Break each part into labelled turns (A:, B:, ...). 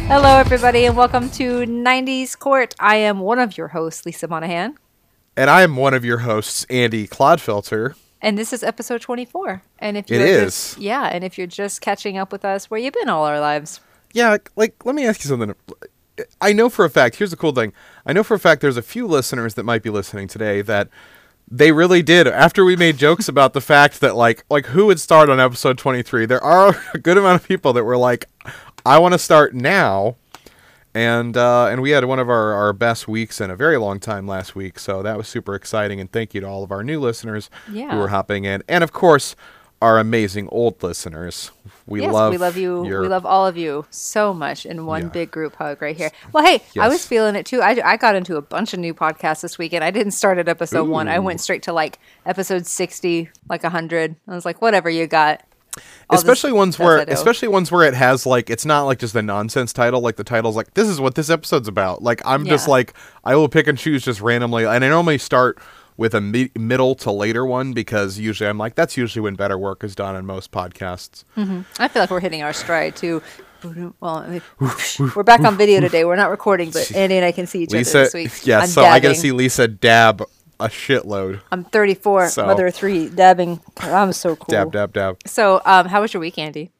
A: Hello, everybody, and welcome to 90s Court. I am one of your hosts, Lisa Monahan.
B: And I am one of your hosts, Andy Clodfelter.
A: And this is episode 24. And if
B: you're
A: and if you're just catching up with us, where you been all our lives?
B: Yeah, like, let me ask you something. I know for a fact, here's the cool thing. I know for a fact there's a few listeners that might be listening today that they really did. After we made jokes about the fact that, like who would start on episode 23, there are a good amount of people that were like, I want to start now. And we had one of our best weeks in a very long time last week, so that was super exciting. And thank you to all of our new listeners who were hopping in, and of course, our amazing old listeners. We love
A: you. We love all of you so much in one big group hug right here. Well, hey, I was feeling it too. I got into a bunch of new podcasts this weekend. I didn't start at episode 1. I went straight to like episode 60, like 100. I was like, whatever you got.
B: Especially ones where it has like, it's not like just a nonsense title. Like the title's like, this is what this episode's about. Like I'm just like, I will pick and choose just randomly, and I normally start with a middle to later one because usually I'm like, that's usually when better work is done in most podcasts.
A: Mm-hmm. I feel like we're hitting our stride too. Well, we're back on video today. We're not recording, but Andy and I can see each other this week.
B: Yeah, so I get to see Lisa dab a shitload.
A: I'm 34, mother of 3, dabbing. I'm so cool.
B: Dab.
A: So, how was your week, Andy?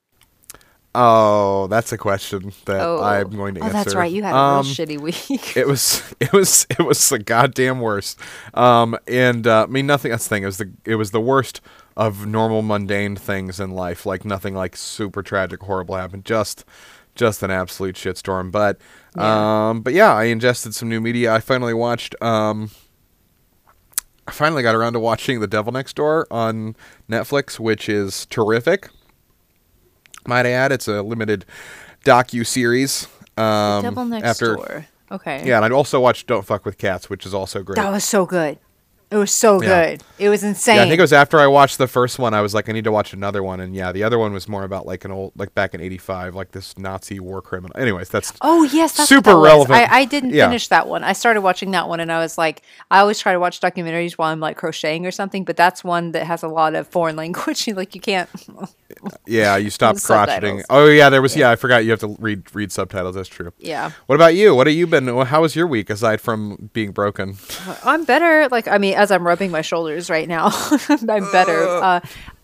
B: Oh, that's a question that I'm going to answer.
A: Oh, that's right. You had a real shitty week.
B: It was the goddamn worst. I mean, nothing. That's the thing. It was the worst of normal mundane things in life. Like nothing like super tragic, horrible happened. Just an absolute shitstorm. But I ingested some new media. I finally watched. I finally got around to watching The Devil Next Door on Netflix, which is terrific. Might I add, it's a limited docu-series.
A: The Devil Next Door. Okay.
B: Yeah, and I also watched Don't Fuck with Cats, which is also great.
A: That was so good. It was so good. It was insane.
B: Yeah, I think it was after I watched the first one, I was like, I need to watch another one. And yeah, the other one was more about like an old, like back in '85, like this Nazi war criminal. Anyways, that's super relevant.
A: I didn't finish that one. I started watching that one, and I was like, I always try to watch documentaries while I'm like crocheting or something, but that's one that has a lot of foreign language. Like you can't.
B: Yeah, you stopped crotcheting. Oh yeah, there was. Yeah, I forgot you have to read subtitles. That's true.
A: Yeah.
B: What about you? What have you been? How was your week aside from being broken?
A: I'm better. Like I mean, as I'm rubbing my shoulders right now, I'm better.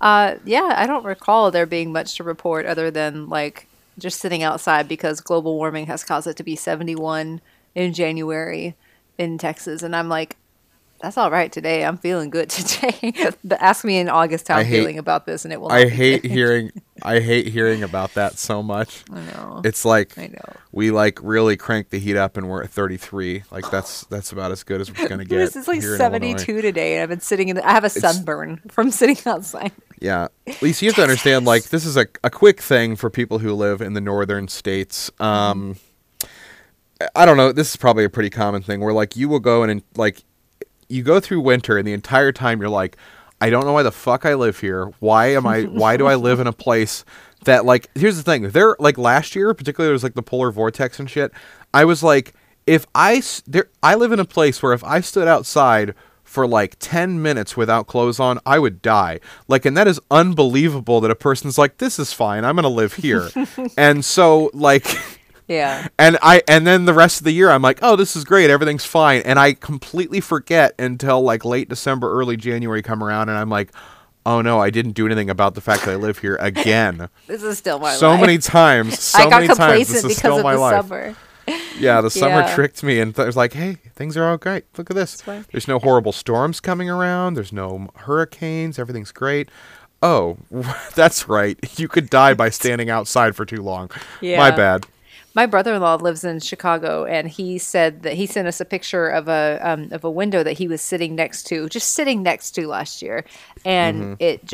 A: I don't recall there being much to report other than like just sitting outside because global warming has caused it to be 71 in January in Texas, and I'm like, that's all right today. I'm feeling good today. But ask me in August how I'm feeling about this, and it will.
B: I hate hearing about that so much.
A: I know.
B: It's like
A: I know.
B: We like really crank the heat up, and we're at 33. Like that's about as good as we're gonna get.
A: This is like 72 today, and I've been sitting in. I have a sunburn from sitting outside.
B: Yeah, Lisa, you have to understand. Like this is a quick thing for people who live in the northern states. I don't know. This is probably a pretty common thing where like you will go and like. You go through winter, and the entire time you're like, I don't know why the fuck I live here. Why do I live in a place that, like, here's the thing. There, like, last year, particularly, there was, like, the polar vortex and shit. I was like, I live in a place where if I stood outside for, like, 10 minutes without clothes on, I would die. Like, and that is unbelievable that a person's like, this is fine. I'm going to live here. And so, like...
A: Yeah.
B: And then the rest of the year I'm like, oh, this is great, everything's fine, and I completely forget until like late December, early January come around, and I'm like, oh no, I didn't do anything about the fact that I live here again.
A: This is still my life.
B: So many times.
A: I got complacent because of the summer.
B: Yeah, the summer tricked me, and it was like, hey, things are all great. Look at this. There's no horrible storms coming around. There's no hurricanes. Everything's great. Oh, that's right. You could die by standing outside for too long. Yeah. My bad.
A: My brother-in-law lives in Chicago, and he said that he sent us a picture of a window that he was sitting next to last year, and it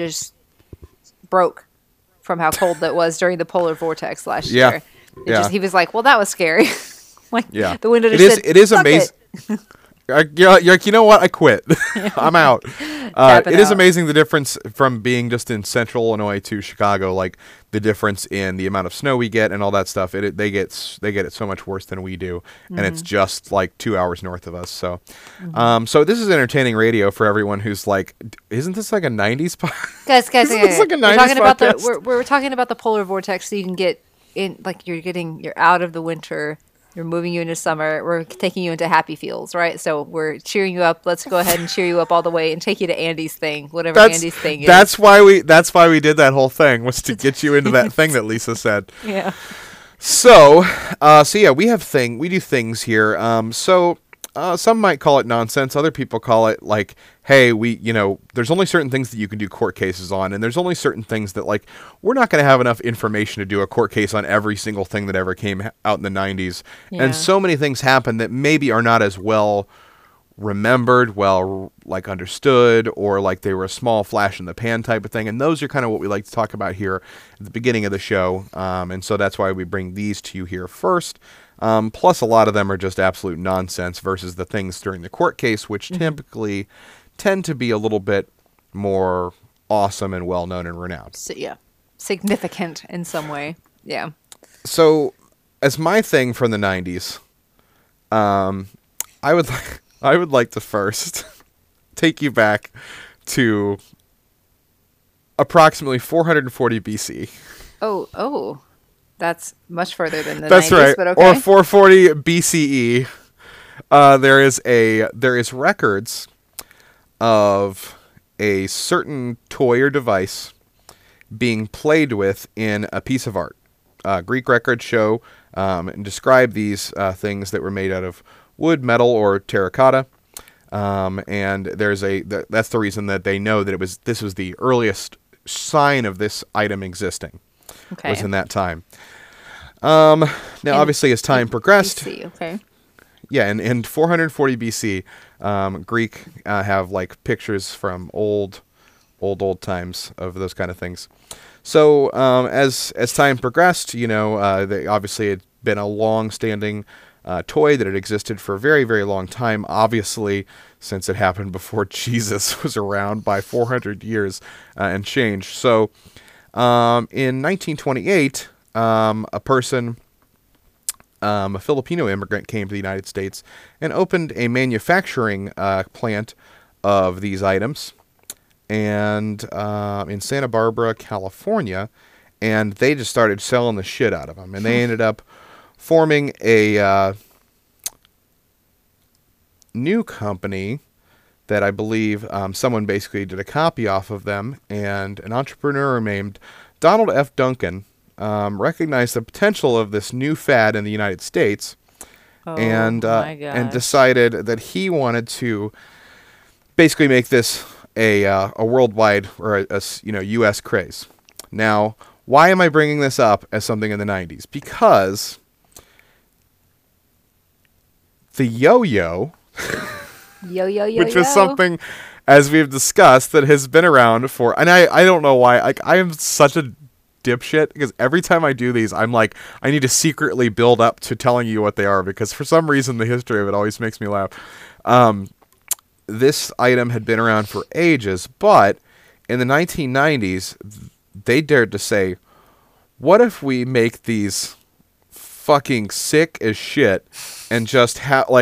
A: broke from how cold that was during the polar vortex last year. He was like, well, that was scary. The window just said,
B: it is amazing. You're like, you know what? I quit. I'm out. It is amazing the difference from being just in central Illinois to Chicago, like the difference in the amount of snow we get and all that stuff. They get it so much worse than we do, and it's just like 2 hours north of us. So, so this is entertaining radio for everyone who's like, isn't this like a 90s podcast?
A: Guys,
B: Like a 90s
A: we're talking about the polar vortex, so you can get you're out of the winter. We're moving you into summer. We're taking you into happy feels, right? So we're cheering you up. Let's go ahead and cheer you up all the way and take you to Andy's thing, whatever Andy's thing is.
B: That's why we did that whole thing, was to get you into that thing that Lisa said.
A: Yeah.
B: So yeah, we do things here. Some might call it nonsense. Other people call it like, hey, there's only certain things that you can do court cases on, and there's only certain things that, like, we're not going to have enough information to do a court case on every single thing that ever came out in the 90s.
A: Yeah.
B: And so many things happen that maybe are not as well remembered, like understood, or like they were a small flash in the pan type of thing. And those are kind of what we like to talk about here at the beginning of the show. And so that's why we bring these to you here first. Plus, a lot of them are just absolute nonsense versus the things during the court case, which typically tend to be a little bit more awesome and well-known and renowned.
A: So, yeah. Significant in some way. Yeah.
B: So, as my thing from the 90s, I would like to first take you back to approximately 440 BC.
A: Oh. That's much further than the
B: That's
A: 90s,
B: right.
A: But okay.
B: Or 440 BCE. There is records of a certain toy or device being played with in a piece of art. Greek records show and describe these things that were made out of wood, metal, or terracotta. And that's the reason that they know that this was the earliest sign of this item existing.
A: Okay.
B: Was in that time. Now, obviously, as time progressed,
A: BC, okay.
B: Yeah, in 440 BC, Greek have like pictures from old times of those kind of things. So as time progressed, they obviously had been a long-standing toy that had existed for a very, very long time. Obviously, since it happened before Jesus was around by 400 years and change. So in 1928. A Filipino immigrant, came to the United States and opened a manufacturing plant of these items, and in Santa Barbara, California, and they just started selling the shit out of them, and they ended up forming a new company that I believe someone basically did a copy off of them, and an entrepreneur named Donald F. Duncan recognized the potential of this new fad in the United States, and decided that he wanted to basically make this a worldwide or a U.S. craze. Now, why am I bringing this up as something in the 90s? Because the yo-yo, which is something, as we've discussed, that has been around for, and I don't know why, like, I am such a dipshit, because every time I do these, I'm like, I need to secretly build up to telling you what they are, because for some reason the history of it always makes me laugh. This item had been around for ages, but in the 1990s, they dared to say, what if we make these fucking sick as shit and just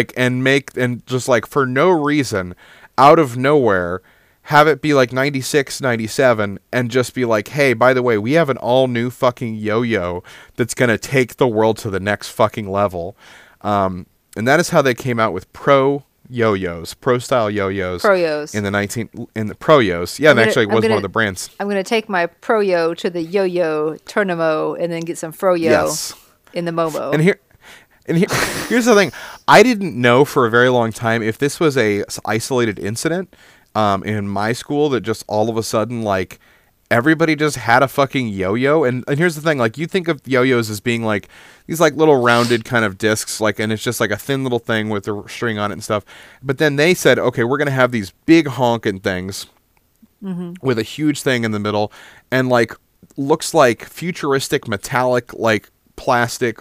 B: for no reason, out of nowhere, have it be like 96, 97, and just be like, hey, by the way, we have an all-new fucking yo-yo that's going to take the world to the next fucking level. And that is how they came out with pro-style yo-yos.
A: Pro-yos.
B: In the pro-yos. Yeah, and actually it was one of the brands.
A: I'm going to take my pro-yo to the yo-yo Turnamo and then get some fro-yo in the Momo.
B: And here's the thing. I didn't know for a very long time if this was a isolated incident in my school, that just all of a sudden, like, everybody just had a fucking yo-yo. And here's the thing, like, you think of yo-yos as being like these like little rounded kind of discs, like, and it's just like a thin little thing with a string on it and stuff. But then they said, okay, we're going to have these big honking things with a huge thing in the middle, and like looks like futuristic metallic, like plastic,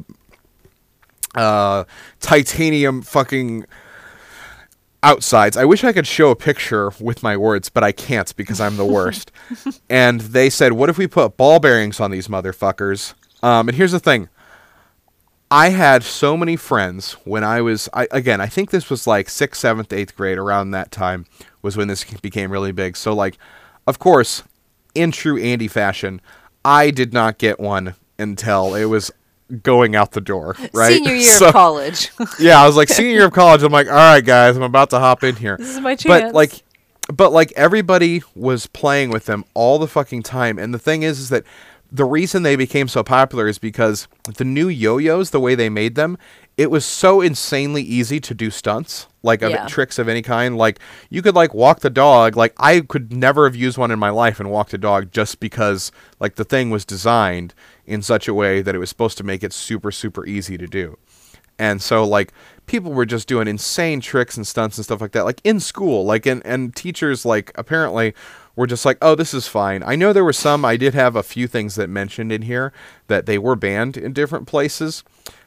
B: titanium fucking outsides. I wish I could show a picture with my words, but I can't because I'm the worst. And they said, what if we put ball bearings on these motherfuckers? And here's the thing. I had so many friends when I think this was like 6th, 7th, 8th grade, around that time was when this became really big. So, like, of course, in true Andy fashion, I did not get one until it was going out the door, right?
A: Senior year of college.
B: Yeah, I was like, senior year of college, I'm like, all right, guys, I'm about to hop in here.
A: This is my chance.
B: But like everybody was playing with them all the fucking time. And the thing is that the reason they became so popular is because the new yo-yos, the way they made them, it was so insanely easy to do stunts, like tricks of any kind. Like you could like walk the dog. Like I could never have used one in my life and walked a dog just because like the thing was designed in such a way that it was supposed to make it super, super easy to do. And so, like, people were just doing insane tricks and stunts and stuff like that, like, in school. Like, and teachers, like, apparently were just like, oh, this is fine. I know there were some, I did have a few things that mentioned in here that they were banned in different places.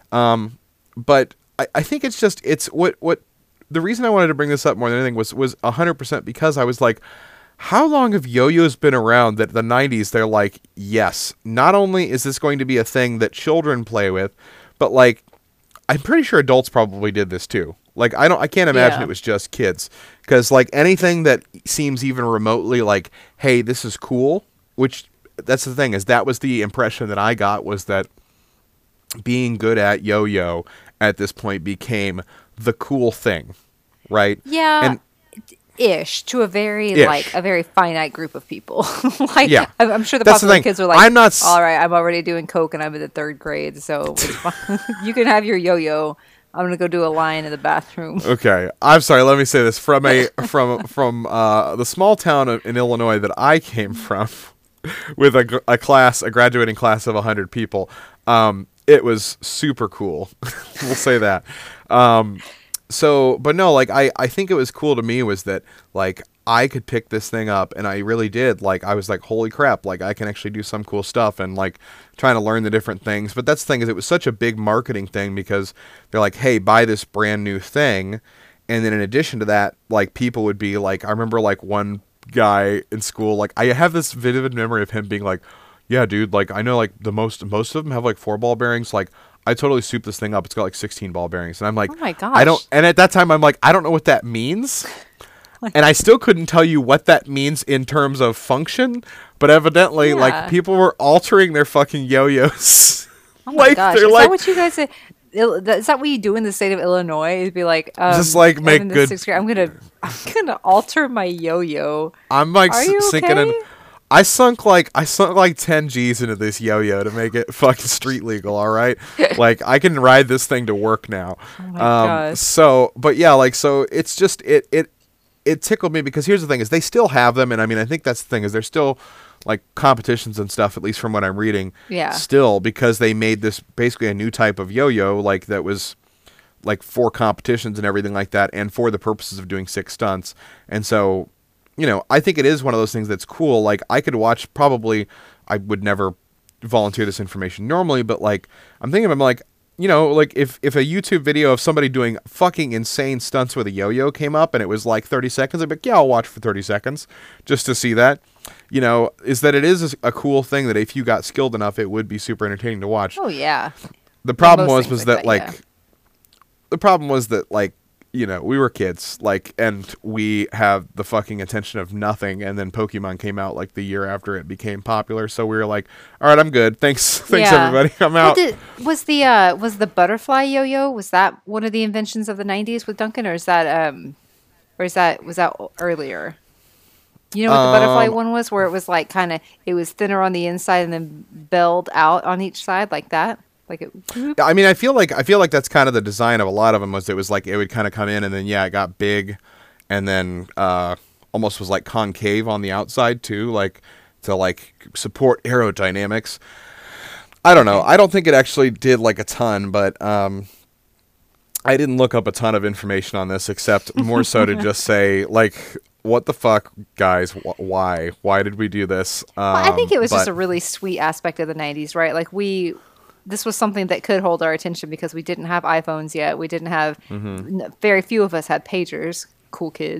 B: But I think it's just, it's what, the reason I wanted to bring this up more than anything was 100% because I was like, how long have yo-yos been around that the 90s, they're like, yes, not only is this going to be a thing that children play with, but, like, I'm pretty sure adults probably did this too. Like I can't imagine it was just kids, because like anything that seems even remotely like, hey, this is cool, which that's the thing is that was the impression that I got, was that being good at yo-yo at this point became the cool thing, right?
A: Yeah.
B: And
A: ish to a very like a very finite group of people. Like I'm sure the
B: That's
A: popular
B: the
A: kids were like,
B: I'm not
A: all right, I'm already doing coke and I'm in the 3rd grade, so you can have your yo-yo. I'm gonna go do a line in the bathroom.
B: Okay, I'm sorry. Let me say this from the small town in Illinois that I came from, with a graduating class of 100 people. It was super cool. We'll say that. So, but no, like, I think it was cool to me was that, like, I could pick this thing up, and I really did. Like, I was like, holy crap, like, I can actually do some cool stuff, and, like, trying to learn the different things. But that's the thing, is it was such a big marketing thing, because they're like, hey, buy this brand new thing. And then in addition to that, like, people would be like, I remember, like, one guy in school, like, I have this vivid memory of him being like, yeah, dude, like, I know, like, most of them have, like, 4 ball bearings, like, I totally souped this thing up. It's got like 16 ball bearings. And I'm like,
A: oh my gosh.
B: and at that time I'm like, I don't know what that means. And I still couldn't tell you what that means in terms of function, but evidently like people were altering their fucking yo-yos.
A: Oh my gosh. Is that what you guys say? Is that what you do in the state of Illinois? It'd be like,
B: just like make good.
A: 6th grade, I'm gonna alter my yo-yo.
B: I'm like sinking
A: okay?
B: in. I sunk like 10 G's into this yo-yo to make it fucking street legal, all right? Like, I can ride this thing to work now.
A: Oh my gosh.
B: So, but yeah, like, so it's just, it tickled me, because here's the thing, is they still have them, and I mean, I think that's the thing, is there's still, like, competitions and stuff, at least from what I'm reading, still, because they made this basically a new type of yo-yo, like, that was, like, for competitions and everything like that, and for the purposes of doing 6 stunts, and so, you know, I think it is one of those things that's cool. Like, I could watch, probably, I would never volunteer this information normally, but, like, I'm like, you know, like, if a YouTube video of somebody doing fucking insane stunts with a yo-yo came up and it was, like, 30 seconds, I'd be like, yeah, I'll watch for 30 seconds just to see that. You know, is that it is a cool thing that if you got skilled enough, it would be super entertaining to watch.
A: Oh, yeah.
B: The problem was that, the problem was that, like, you know, we were kids, like, and we have the fucking attention of nothing, and then Pokemon came out, like, the year after it became popular, so we were like, all right, I'm good. Thanks, everybody. I'm out.
A: Was the butterfly yo-yo, was that one of the inventions of the 90s with Duncan, or was that earlier? You know what the butterfly one was, where it was, like, kind of, it was thinner on the inside and then belled out on each side, like that? Like it,
B: I mean, I feel like that's kind of the design of a lot of them, was it was like it would kind of come in and then it got big, and then almost was like concave on the outside too, like to like support aerodynamics. I don't know. I don't think it actually did like a ton, but I didn't look up a ton of information on this, except more so to just say, like, what the fuck, guys? Why did we do this?
A: Well, I think it was just a really sweet aspect of the 90s, right? Like this was something that could hold our attention because we didn't have iPhones yet. We didn't have, very few of us had pagers, cool kids.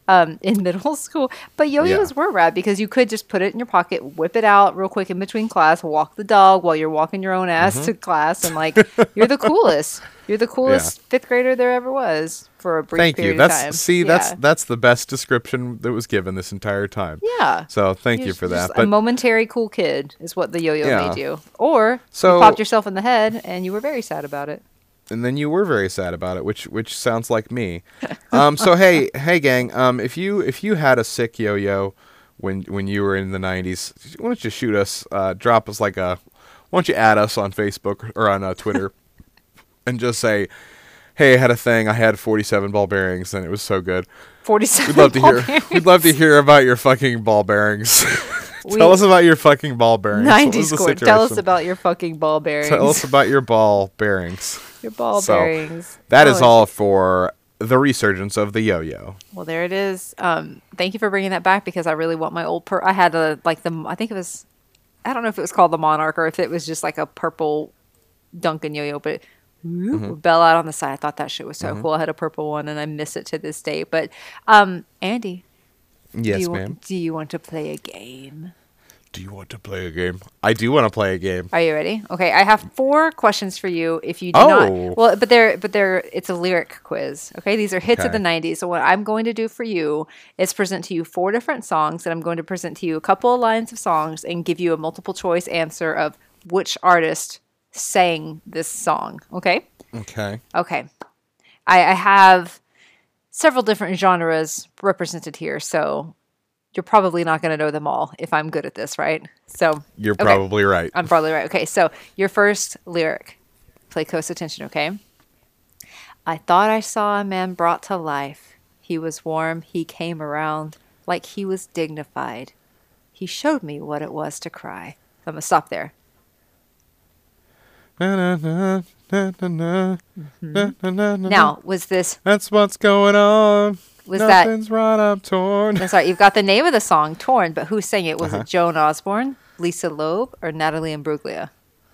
A: in middle school. But yo-yos
B: Yeah.
A: were rad because you could just put it in your pocket, whip it out real quick in between class, walk the dog while you're walking your own ass to class, and like you're the coolest. You're the coolest fifth grader there ever was for a brief
B: Thank you.
A: period of time.
B: That's the best description that was given this entire time.
A: Yeah.
B: So thank you
A: You're
B: for that.
A: just a momentary cool kid is what the yo-yo
B: Yeah.
A: made you. Or
B: So-
A: you popped yourself in the head and you were very sad about it.
B: and then you were very sad about it, which sounds like me. So hey gang, if you had a sick yo-yo when you were in the 90s, why don't you shoot us, drop us like a, why don't you add us on Facebook or on Twitter, and just say, hey, I had a thing. I had 47 ball bearings and it was so good.
A: 47
B: We'd love to
A: ball
B: hear.
A: bearings.
B: We'd love to hear about your fucking ball bearings. Tell us about your fucking ball bearings. What
A: 90
B: was the
A: score. Tell us
B: situation?
A: about your fucking ball bearings.
B: Tell us about your ball bearings.
A: your ball
B: So,
A: bearings.
B: That
A: Oh,
B: is all for the resurgence of the yo-yo.
A: Well, there it is. Thank you for bringing that back because I really want my old I had a like the I think it was, I don't know if it was called the Monarch or if it was just like a purple Duncan yo-yo, but would bell out on the side. I thought that shit was so cool. I had a purple one and I miss it to this day. But Andy,
B: Yes, ma'am.
A: do you want to play a game?
B: Do you want to play a game? I do want to play a game.
A: Are you ready? Okay, I have 4 questions for you. If you do
B: Oh.
A: not, well, but they're it's a lyric quiz. Okay, these are hits of
B: Okay.
A: the '90s. So what I'm going to do for you is present to you 4 different songs, and I'm going to present to you a couple of lines of songs and give you a multiple choice answer of which artist sang this song. Okay.
B: Okay.
A: Okay. I have several different genres represented here, so you're probably not going to know them all if I'm good at this, right? So
B: You're
A: okay.
B: probably right.
A: I'm probably right. Okay, so your first lyric. Play close attention, okay? I thought I saw a man brought to life. He was warm, he came around like he was dignified. He showed me what it was to cry. I'm going to stop there. Now, was this,
B: That's what's going on.
A: was that,
B: Nothing's right up torn.
A: I'm sorry, you've got the name of the song, Torn, but who sang it? Was it Joan Osborne, Lisa Loeb, or Natalie Imbruglia?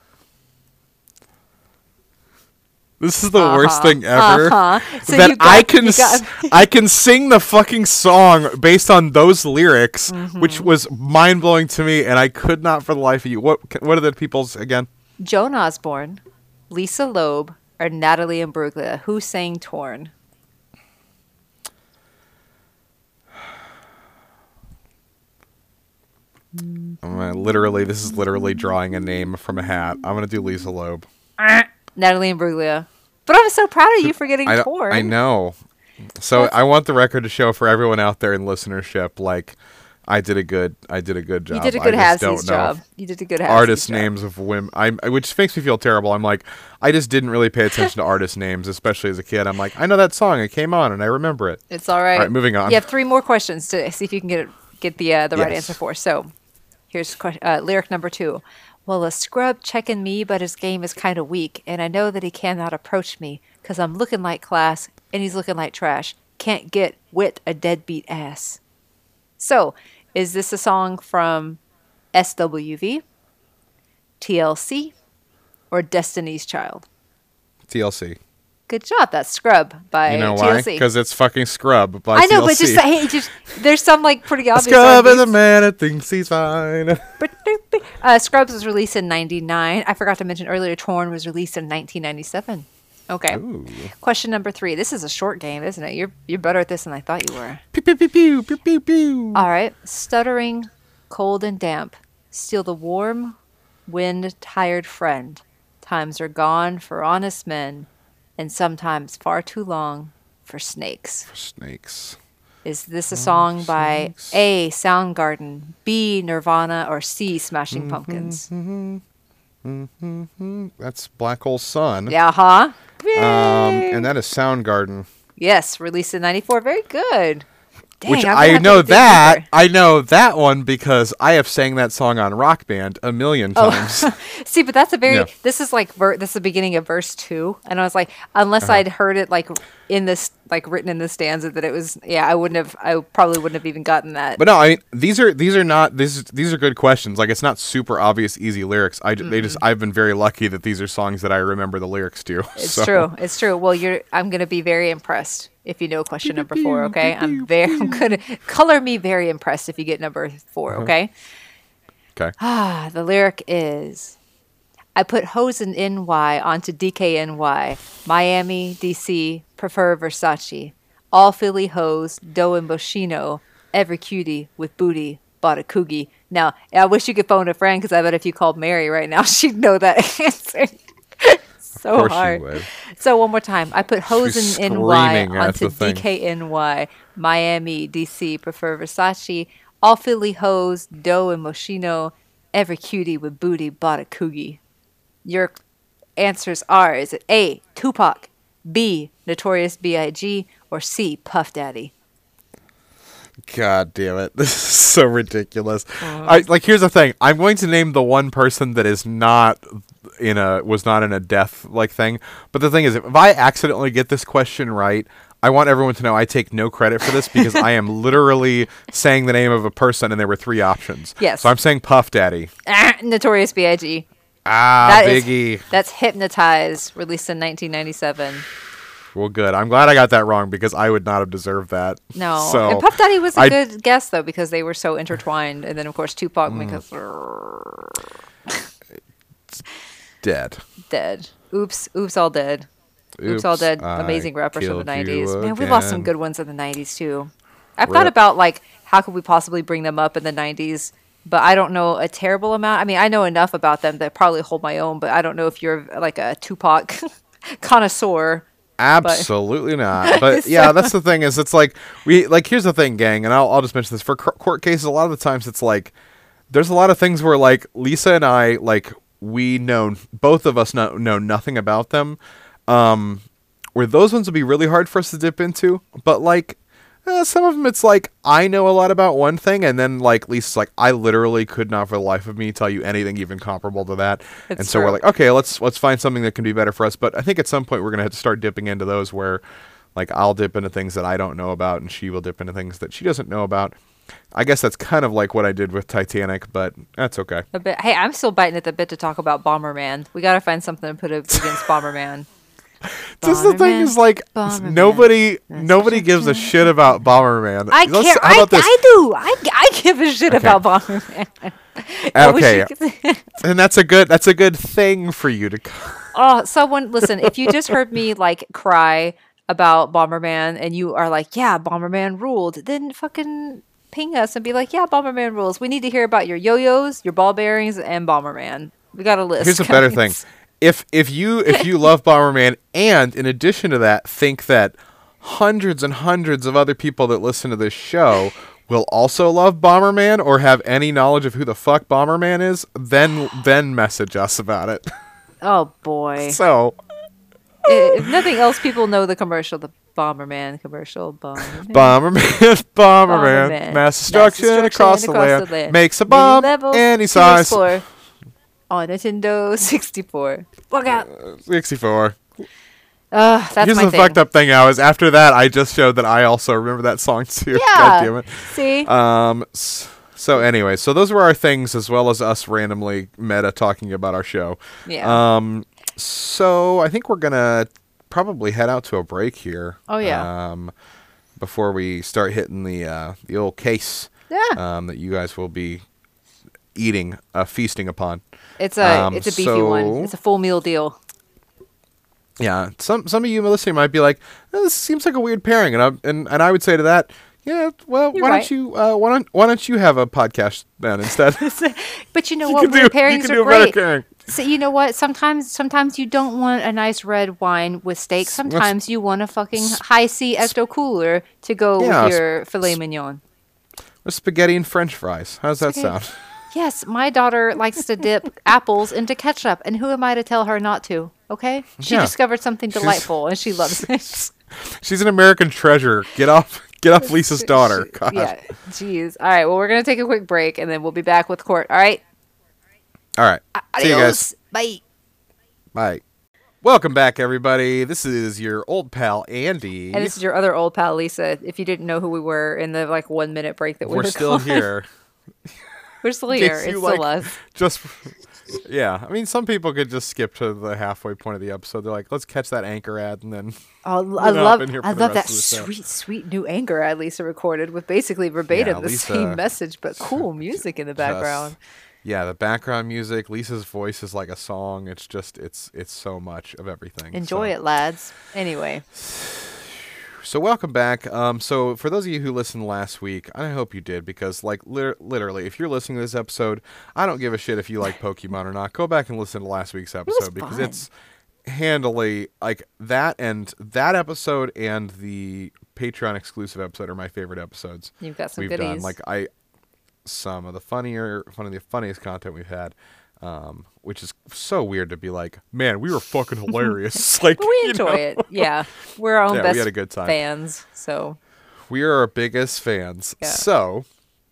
B: This is the worst thing ever.
A: So
B: that
A: you got-
B: I can
A: you got-
B: I can sing the fucking song based on those lyrics, which was mind blowing to me, and I could not for the life of you. What are the people's again?
A: Joan Osborne, Lisa Loeb, or Natalie Imbruglia? Who sang Torn?
B: This is literally drawing a name from a hat. I'm gonna do Lisa Loeb.
A: Natalie Imbruglia. But I'm so proud of you for getting Torn.
B: I know. So I want the record to show for everyone out there in listenership, like I did a good job.
A: You did a good
B: I just don't
A: halvesies
B: know
A: job. You did a good halvesies
B: artist
A: job.
B: names of women, which makes me feel terrible. I'm like, I just didn't really pay attention to artist names, especially as a kid. I'm like, I know that song. It came on, and I remember it.
A: It's all right.
B: All right, moving on.
A: You have 3 more questions to see if you can get the right
B: Yes.
A: answer for. So here's lyric number 2. Well, a scrub checking me, but his game is kind of weak, and I know that he cannot approach me because I'm looking like class and he's looking like trash. Can't get with a deadbeat ass. So, is this a song from SWV, TLC, or Destiny's Child?
B: TLC.
A: Good job. That's Scrub by
B: You know why?
A: TLC.
B: Because it's fucking Scrub by
A: I know,
B: TLC.
A: but just there's some like pretty
B: A
A: obvious.
B: Scrub is a
A: R&Bs.
B: man that thinks he's fine.
A: Scrubs was released in '99. I forgot to mention earlier. Torn was released in 1997. Okay.
B: Ooh.
A: Question number 3. This is a short game, isn't it? You're better at this than I thought you were.
B: Pew pew pew pew pew pew pew.
A: All right. Stuttering, cold and damp, steal the warm, wind tired friend. Times are gone for honest men, and sometimes far too long for snakes.
B: Snakes.
A: Is this a song by
B: snakes.
A: A. Soundgarden, B. Nirvana, or C. Smashing Pumpkins?
B: That's Black Hole Sun.
A: Yeah, huh?
B: And that is Soundgarden.
A: Yes, released in '94. Very good. Dang,
B: Which
A: I'm gonna
B: I
A: have to
B: know
A: dig
B: that.
A: deeper.
B: I know that one because I have sang that song on Rock Band a million times.
A: See, but that's a very.
B: Yeah.
A: This is like this is the beginning of verse 2, and I was like, unless I'd heard it like in this like written in the stanza that it was. Yeah, I probably wouldn't have even gotten that.
B: But no, I mean these are good questions. Like it's not super obvious easy lyrics. I've been very lucky that these are songs that I remember the lyrics to.
A: It's true. It's true. Well, I'm gonna be very impressed if you know question number 4, okay? I'm gonna color me very impressed if you get number 4, okay?
B: Okay.
A: The lyric is, I put hoes in NY onto DKNY. Miami, DC, prefer Versace. All Philly hoes, dough and Boschino. Every cutie with booty bought a coogie. Now, I wish you could phone a friend, because I bet if you called Mary right now, she'd know that answer. So
B: Of course
A: hard.
B: she would.
A: So one more time. I put hoes
B: She's
A: in NY
B: screaming at
A: onto
B: the thing.
A: DKNY. Miami, DC, prefer Versace. All Philly hoes, dough and Moschino. Every cutie with booty bought a coogie. Your answers are, is it A, Tupac, B, Notorious B.I.G., or C, Puff Daddy?
B: God damn it. This is so ridiculous. Here's the thing. I'm going to name the one person that was not in a death thing. But the thing is, if I accidentally get this question right, I want everyone to know I take no credit for this, because I am literally saying the name of a person and there were 3 options.
A: Yes.
B: So I'm saying Puff Daddy.
A: Notorious B.I.G.
B: Biggie.
A: That's Hypnotize, released in 1997.
B: Well, good. I'm glad I got that wrong, because I would not have deserved that.
A: No.
B: So,
A: and Puff Daddy was a good guess, though, because they were so intertwined. And then, of course, Tupac because
B: dead.
A: dead. Oops, all dead. Oops, all dead. Amazing rappers from the 90s. Man, we lost some good ones in the 90s, too. I've thought about, how could we possibly bring them up in the 90s? But I don't know a terrible amount. I mean, I know enough about them that probably hold my own, but I don't know if you're a Tupac connoisseur.
B: Absolutely not. But yeah, that's the thing, is it's here's the thing, gang, and I'll just mention this for court cases. A lot of the times it's there's a lot of things where Lisa and I we know, both of us know nothing about them, where those ones would be really hard for us to dip into. But some of them it's I know a lot about one thing, and then Lisa's I literally could not for the life of me tell you anything even comparable to that. And so we're okay, let's find something that can be better for us. But I think at some point we're gonna have to start dipping into those where I'll dip into things that I don't know about, and she will dip into things that she doesn't know about. I guess that's kind of what I did with Titanic, but that's okay.
A: A bit. Hey, I'm still biting at the bit to talk about Bomberman. We gotta find something to put against Bomberman.
B: Just the thing is, nobody gives a shit about Bomberman.
A: I care. I do. I give a shit about Bomberman.
B: Okay, and that's a good thing for you to.
A: Oh, someone listen. If you just heard me cry about Bomberman, and you are yeah, Bomberman ruled, then fucking ping us and be yeah, Bomberman rules. We need to hear about your yo-yos, your ball bearings, and Bomberman. We got a list.
B: Here's a better thing. If you love Bomberman, and in addition to that, think that hundreds and hundreds of other people that listen to this show will also love Bomberman or have any knowledge of who the fuck Bomberman is, then message us about it.
A: Oh boy.
B: So,
A: if nothing else, people know the commercial, the Bomberman commercial.
B: Bomberman. Mass destruction across the land. Makes a bomb any size.
A: On Nintendo 64. Look out.
B: 64.
A: That's
B: Here's
A: my
B: the
A: thing.
B: fucked up thing now is after that, I just showed that I also remember that song too.
A: Yeah.
B: God damn it.
A: See?
B: So anyway, so those were our things, as well as us randomly meta talking about our show.
A: Yeah.
B: So I think we're gonna probably head out to a break here.
A: Oh yeah.
B: Before we start hitting the old case.
A: Yeah.
B: That you guys will be feasting upon.
A: It's a beefy one. It's a full meal deal.
B: Yeah, some of you listening might be like, this seems like a weird pairing, and I would say to that, yeah, well, why don't you have a podcast then instead?
A: But you know what? Weird pairings are great. So
B: So
A: you know what? Sometimes you don't want a nice red wine with steak. Sometimes you want a fucking high C ecto cooler to go with your filet mignon.
B: Or spaghetti and French fries. How's that sound?
A: Yes, my daughter likes to dip apples into ketchup, and who am I to tell her not to? Okay, she discovered something delightful, and she loves it.
B: She's an American treasure. Get off Lisa's daughter. God.
A: Yeah, jeez. All right, well, we're gonna take a quick break, and then we'll be back with Court. All right.
B: All right.
A: Adios.
B: See you guys.
A: Bye.
B: Bye. Welcome back, everybody. This is your old pal Andy,
A: and this is your other old pal Lisa. If you didn't know who we were in the 1 minute break that we were
B: still
A: gone.
B: here.
A: We're still here. It's still us.
B: Yeah, I mean, some people could just skip to the halfway point of the episode. They're like, let's catch that anchor ad and then
A: Oh,
B: we're not up in here
A: I
B: for the
A: love that
B: rest of the show.
A: sweet, sweet new anchor ad Lisa recorded with basically
B: Yeah,
A: verbatim the same
B: Lisa.
A: message, but cool music in the background.
B: Yeah, the background music, Lisa's voice is like a song. It's just it's so much of everything.
A: Enjoy it, lads. Anyway,
B: So welcome back. So for those of you who listened last week, I hope you did because like literally, if you're listening to this episode, I don't give a shit if you like Pokemon or not. Go back and listen to last week's episode because
A: fun.
B: it's handily like that, and that episode and the Patreon exclusive episode are my favorite episodes
A: you've got some
B: we've
A: goodies.
B: done. Like some of the funniest content we've had, which is so weird to be like, man, we were fucking hilarious. Like
A: But we
B: you
A: enjoy
B: know?
A: it. Yeah, we're our own
B: Yeah, we
A: best
B: had a good time.
A: fans. So
B: We are our biggest fans.
A: Yeah.
B: So,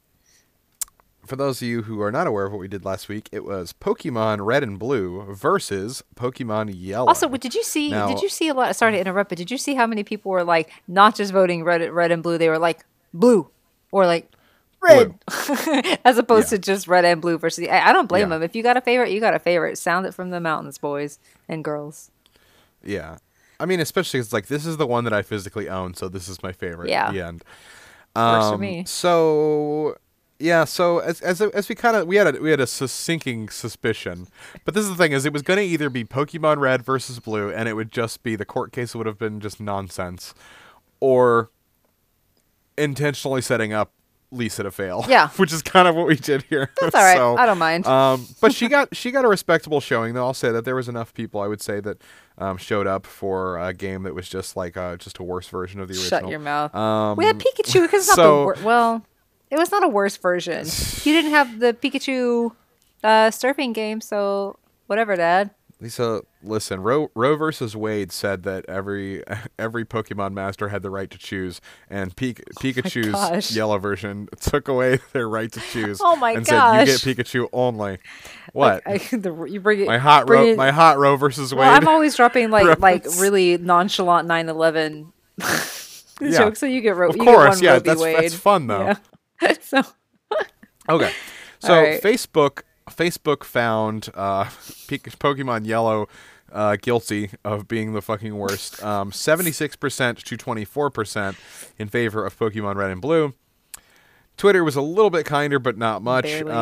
B: for those of you who are not aware of what we did last week, it was Pokemon Red and Blue versus Pokemon Yellow.
A: also, did you see?
B: Now-
A: Did you see a lot? Sorry to interrupt, but did you see how many people were like not just voting red and blue? They were like blue or like red, as opposed
B: Yeah.
A: to just red and blue versus. I don't blame
B: Yeah.
A: them. If you got a favorite, you got a favorite. Sound it from the mountains, boys and girls.
B: Yeah. I mean, especially it's like this is the one that I physically own, so this is my favorite.
A: Yeah.
B: At the end.
A: Works for me.
B: So yeah, so as we had a sinking suspicion, but this is the thing: is it was going to either be Pokemon Red versus Blue, and it would just be the court case would have been just nonsense, or intentionally setting up Lisa to fail.
A: Yeah.
B: which is kind of what we did here.
A: That's all right.
B: So,
A: I don't mind.
B: but she got a respectable showing, though. I'll say that there was enough people, I would say, that showed up for a game that was just like just a worse version of the original.
A: Shut your mouth. We had Pikachu because it's not
B: so-
A: the well. It was not a worse version. You didn't have the Pikachu surfing game, so whatever, Dad.
B: Lisa, listen. Roe versus Wade said that every Pokemon master had the right to choose, and Pikachu's
A: gosh.
B: yellow version took away their right to choose.
A: Oh my
B: and said you get
A: gosh.
B: Pikachu only. What?
A: You bring it.
B: my hot Roe versus Wade.
A: Well, I'm always dropping like
B: reference.
A: really nonchalant 9/11
B: Yeah.
A: jokes, so you get
B: Of
A: you
B: course,
A: get one
B: yeah.
A: Roe v.
B: That's
A: Wade.
B: fun though.
A: Yeah. So
B: Okay. So
A: All right.
B: Facebook found Pokemon Yellow guilty of being the fucking worst. 76% to 24% in favor of Pokemon Red and Blue. Twitter was a little bit kinder, but not much.
A: Barely.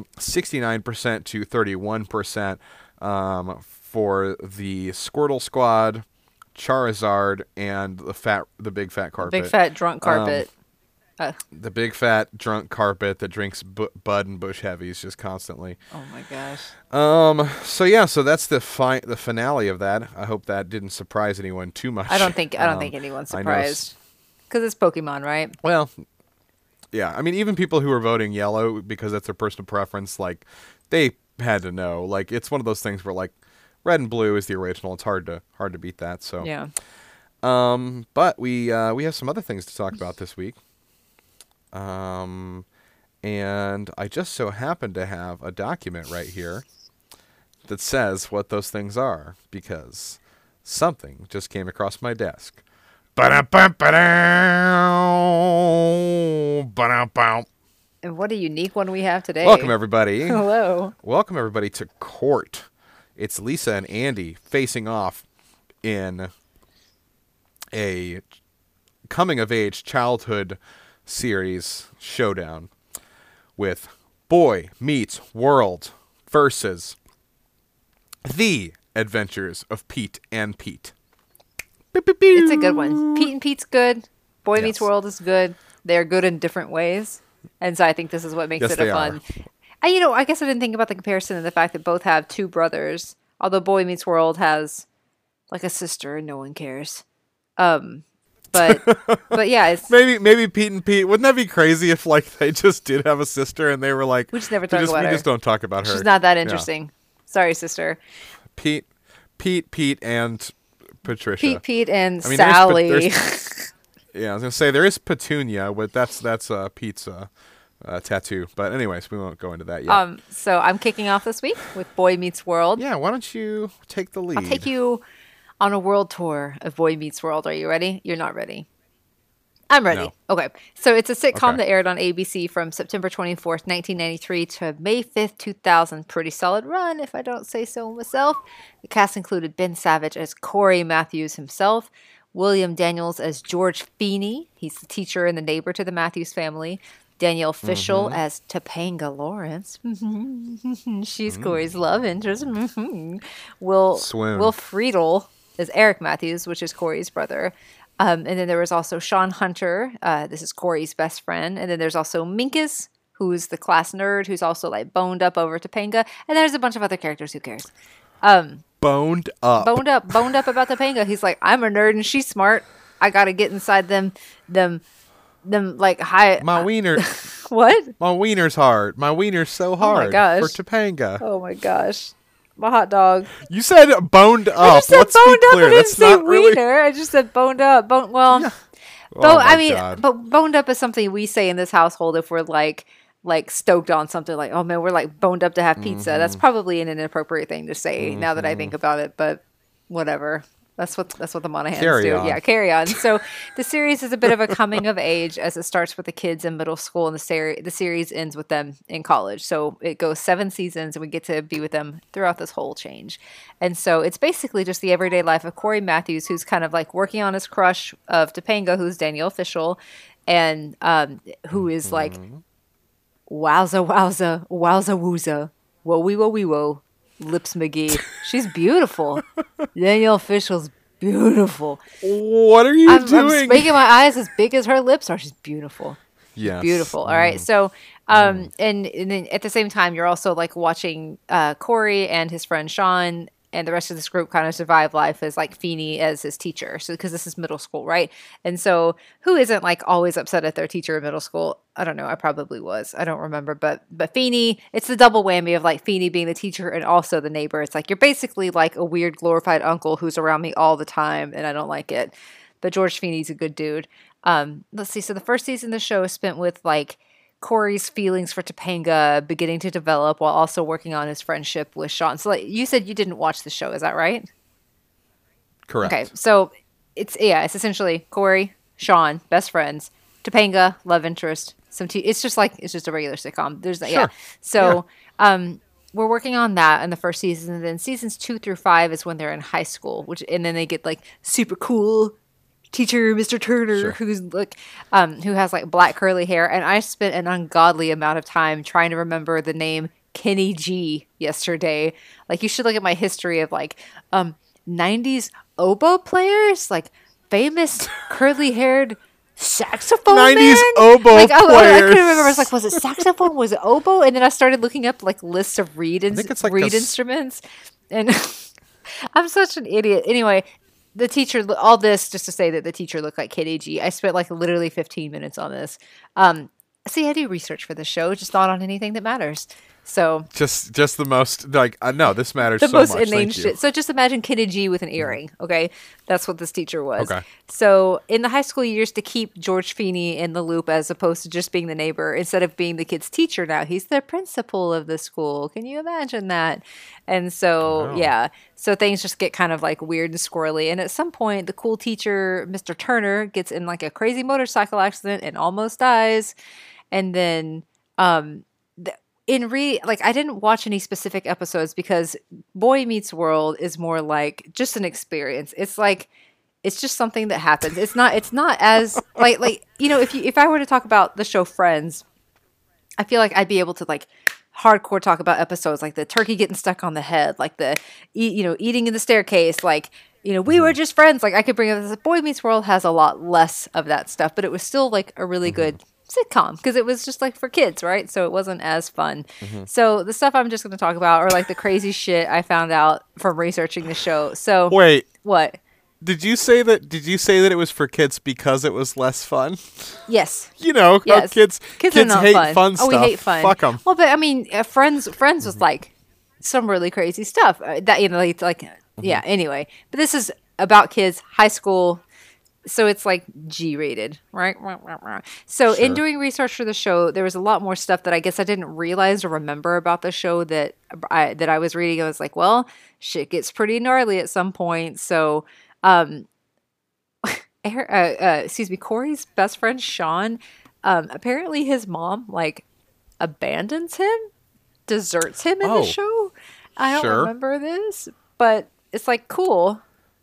B: 69% to 31% for the Squirtle Squad, Charizard, and the big fat carpet.
A: big fat drunk carpet.
B: The big fat drunk carpet that drinks Bud and Bush Heavies just constantly.
A: Oh my gosh.
B: So that's the finale of that. I hope that didn't surprise anyone too much.
A: I don't think anyone's
B: I know
A: surprised because it's Pokemon, right?
B: Well, yeah. I mean, even people who are voting yellow because that's their personal preference, like they had to know. Like it's one of those things where like red and blue is the original. It's hard to beat that. So
A: Yeah.
B: But we have some other things to talk about this week. And I just so happen to have a document right here that says what those things are because something just came across my desk. Ba-da-ba-ba-dow.
A: And what a unique one we have today.
B: Welcome everybody.
A: Hello.
B: Welcome everybody to court. It's Lisa and Andy facing off in a coming of age childhood series showdown with Boy Meets World versus The Adventures of Pete and Pete.
A: It's a good one. Pete and Pete's good. Boy Meets
B: Yes.
A: World is good. They're good in different ways. And so I think this is what makes
B: Yes,
A: it
B: they
A: a fun. I guess I didn't think about the comparison and the fact that both have two brothers. Although Boy Meets World has like a sister and no one cares. But yeah, it's
B: Maybe Pete and Pete. Wouldn't that be crazy if like they just did have a sister and they were like
A: We just never talk about
B: we
A: her.
B: just don't talk about her.
A: she's not that
B: Yeah.
A: interesting. Sorry, sister.
B: Pete, and Patricia.
A: Pete, and
B: I mean,
A: Sally.
B: Yeah, I was gonna say there is Petunia, but that's Pete's tattoo. But anyways, we won't go into that yet.
A: So I'm kicking off this week with Boy Meets World.
B: Yeah, why don't you take the lead?
A: I'll take you on a world tour of Boy Meets World. Are you ready? You're not ready. I'm ready.
B: No.
A: Okay. So it's a sitcom
B: Okay.
A: that aired on ABC from September 24th, 1993 to May 5th, 2000. Pretty solid run, if I don't say so myself. The cast included Ben Savage as Corey Matthews himself, William Daniels as George Feeney. He's the teacher and the neighbor to the Matthews family. Danielle Fishel
B: Mm-hmm.
A: as Topanga Lawrence. She's Corey's love interest. Will
B: Swoon.
A: Friedle is Eric Matthews, which is Corey's brother. And then there was also Sean Hunter. This is Corey's best friend. And then there's also Minkus, who's the class nerd, who's also like boned up over Topanga. And there's a bunch of other characters. Who cares?
B: Boned up.
A: Boned up about Topanga. He's like, I'm a nerd and she's smart. I gotta get inside them like high.
B: My wiener.
A: What?
B: My wiener's hard. My wiener's so hard
A: gosh.
B: for Topanga.
A: Oh my gosh. My hot dog.
B: You said boned up.
A: I just said
B: Let's
A: boned
B: be
A: up.
B: clear.
A: I didn't
B: That's
A: say
B: not really.
A: wiener. I just said boned up. Well,
B: Oh
A: I
B: my
A: mean,
B: God.
A: but boned up is something we say in this household if we're like stoked on something. Like, oh man, we're like boned up to have pizza.
B: Mm-hmm.
A: That's probably an inappropriate thing to say now that I think about it. But whatever. That's what the Monahans
B: Carry
A: do.
B: on.
A: Yeah, carry on. So the series is a bit of a coming of age as it starts with the kids in middle school, and the series ends with them in college. So it goes 7 seasons, and we get to be with them throughout this whole change. And so it's basically just the everyday life of Corey Matthews, who's kind of like working on his crush of Topanga, who's Danielle Fishel, and who is like wowza wowza wowza wooza whoa wee whoa wee whoa. Lips McGee. She's beautiful. Danielle Fishel's beautiful.
B: What are you
A: I'm
B: doing?
A: making my eyes as big as her lips are. She's beautiful.
B: Yes.
A: Beautiful. All right. So, and then at the same time, you're also like watching Corey and his friend Sean and the rest of this group kind of survive life as like Feeney as his teacher. So, because this is middle school, right? And so, who isn't like always upset at their teacher in middle school? I don't know. I probably was. I don't remember. But Feeney, it's the double whammy of like Feeney being the teacher and also the neighbor. It's like you're basically like a weird glorified uncle who's around me all the time, and I don't like it. But George Feeney's a good dude. Let's see. So the first season of the show is spent with like Corey's feelings for Topanga beginning to develop while also working on his friendship with Sean. So like, you said you didn't watch the show. Is that right?
B: Correct.
A: Okay. So it's essentially Corey, Sean, best friends, Topanga, love interest. It's just a regular sitcom. There's yeah.
B: Sure.
A: So we're working on that in the first season, and then seasons 2 through 5 is when they're in high school, and then they get like super cool teacher Mr. Turner,
B: Sure.
A: who's like who has like black curly hair, and I spent an ungodly amount of time trying to remember the name Kenny G yesterday. Like, you should look at my history of like 90s oboe players, like famous curly haired saxophone
B: 90s
A: man?
B: oboe
A: like, I
B: players.
A: couldn't remember. I was like, was it saxophone? Was it oboe? And then I started looking up like lists of
B: think it's like
A: reed instruments, and I'm such an idiot. Anyway, the teacher, all this just to say that the teacher looked like Kenny G. I spent like literally 15 minutes on this. See, I do research for the show, just not on anything that matters. So
B: Just the most like no, this matters
A: the
B: so
A: most
B: much.
A: inane
B: Thank you.
A: shit. So just imagine Kenny G with an earring. Okay, that's what this teacher was.
B: Okay.
A: So in the high school years, to keep George Feeney in the loop as opposed to just being the neighbor, instead of being the kid's teacher, now he's the principal of the school. Can you imagine that? And so
B: Wow.
A: yeah, so things just get kind of like weird and squirrely. And at some point, the cool teacher, Mr. Turner, gets in like a crazy motorcycle accident and almost dies. And then like, I didn't watch any specific episodes because Boy Meets World is more like just an experience. It's like it's just something that happens. It's not as like you know, if I were to talk about the show Friends, I feel like I'd be able to like hardcore talk about episodes like the turkey getting stuck on the head, like the eating in the staircase, like, you know, we were just friends. Like, I could bring up this. Boy Meets World has a lot less of that stuff, but it was still like a really good sitcom because it was just like for kids, right? So it wasn't as fun. So the stuff I'm just going to talk about are like the crazy shit I found out from researching the show. So
B: Wait,
A: what?
B: did you say that it was for kids because it was less fun?
A: Yes.
B: You know, how
A: Yes.
B: kids
A: are not
B: hate
A: fun.
B: fun
A: Oh,
B: stuff.
A: we hate fun.
B: Fuck them.
A: Well, but I mean, Friends was like some really crazy stuff. That, you know, like yeah. Anyway, but this is about kids, high school, so it's like G-rated, right? So in
B: Sure.
A: doing research for the show, there was a lot more stuff that I guess I didn't realize or remember about the show that I was reading. I was like, well, shit gets pretty gnarly at some point. So, excuse me, Corey's best friend Sean, apparently his mom like abandons him, deserts him in the
B: Oh,
A: show. I don't
B: sure.
A: remember this, but it's like cool.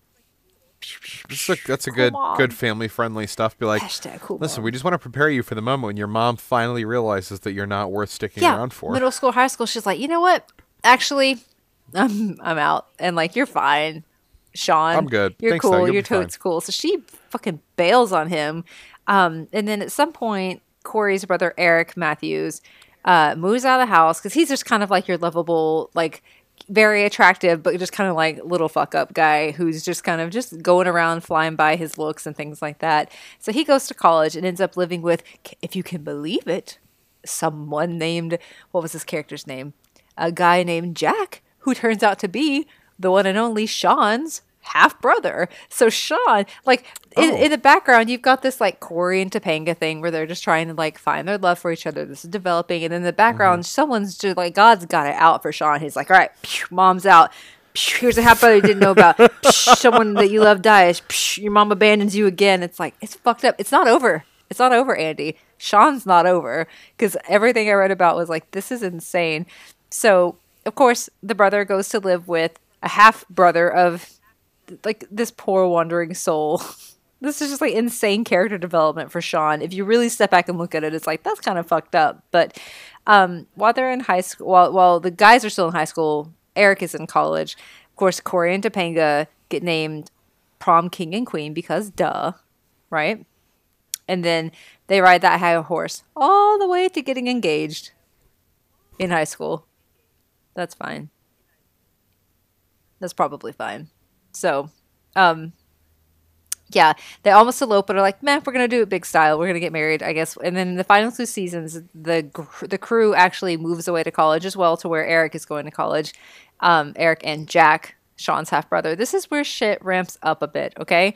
B: That's a
A: Cool
B: good
A: mom.
B: family friendly stuff. Be like,
A: Hashtag cool
B: listen, we
A: mom.
B: just want to prepare you for the moment when your mom finally realizes that you're not worth sticking
A: Yeah,
B: around for.
A: middle school, high school. She's like, you know what? Actually, I'm out, and like you're fine,
B: I'm
A: Sean.
B: good.
A: You're
B: Thanks though.
A: cool.
B: You'll
A: You're
B: be fine.
A: totes cool. So she fucking bails on him, and then at some point, Corey's brother Eric Matthews moves out of the house because he's just kind of like your lovable, like very attractive, but just kind of like little fuck up guy who's just kind of just going around flying by his looks and things like that. So he goes to college and ends up living with, if you can believe it, someone named, what was his character's name? A guy named Jack, who turns out to be the one and only Sean's half brother. So Sean, like
B: Oh.
A: in the background, you've got this like Corey and Topanga thing where they're just trying to like find their love for each other. This is developing, and in the
B: Hmm.
A: background, someone's just like God's got it out for Sean. He's like, all right, mom's out. Here's a half brother you didn't know about. Someone that you love dies. Your mom abandons you again. It's like it's fucked up. It's not over. It's not over, Andy. Sean's not over because everything I read about was like this is insane. So of course the brother goes to live with a half brother of like this poor wandering soul. This is just like insane character development for Sean. If you really step back and look at it, it's like that's kind of fucked up. But while they're in high school, while the guys are still in high school, Eric is in college. Of course, Corey and Topanga get named prom king and queen because duh, right? And then they ride that high horse all the way to getting engaged in high school. That's fine. That's probably fine. So, um, yeah, they almost elope, but are like, man, we're gonna do it big style. We're gonna get married, I guess. And then in the final two seasons, the crew actually moves away to college as well, to where Eric is going to college. Eric and Jack, Sean's half brother. This is where shit ramps up a bit. Okay,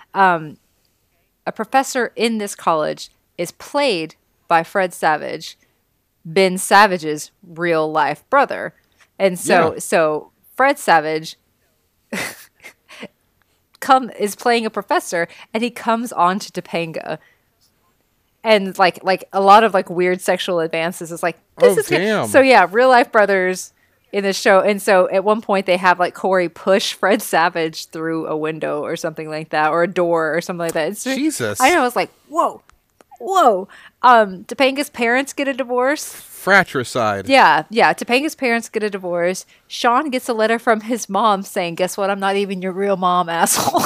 A: a professor in this college is played by Fred Savage, Ben Savage's real life brother, and
B: Yeah.
A: so Fred Savage come is playing a professor, and he comes on to Topanga, and like a lot of like weird sexual advances is like this
B: Oh,
A: is good.
B: damn.
A: So yeah, real life brothers in the show. And so at one point they have like Corey push Fred Savage through a window or something like that, or a door or something like that.
B: Jesus.
A: I know, I was like, whoa. Topanga's parents get a divorce.
B: Fratricide.
A: Yeah. Topanga's parents get a divorce. Sean gets a letter from his mom saying, "Guess what? I'm not even your real mom, asshole."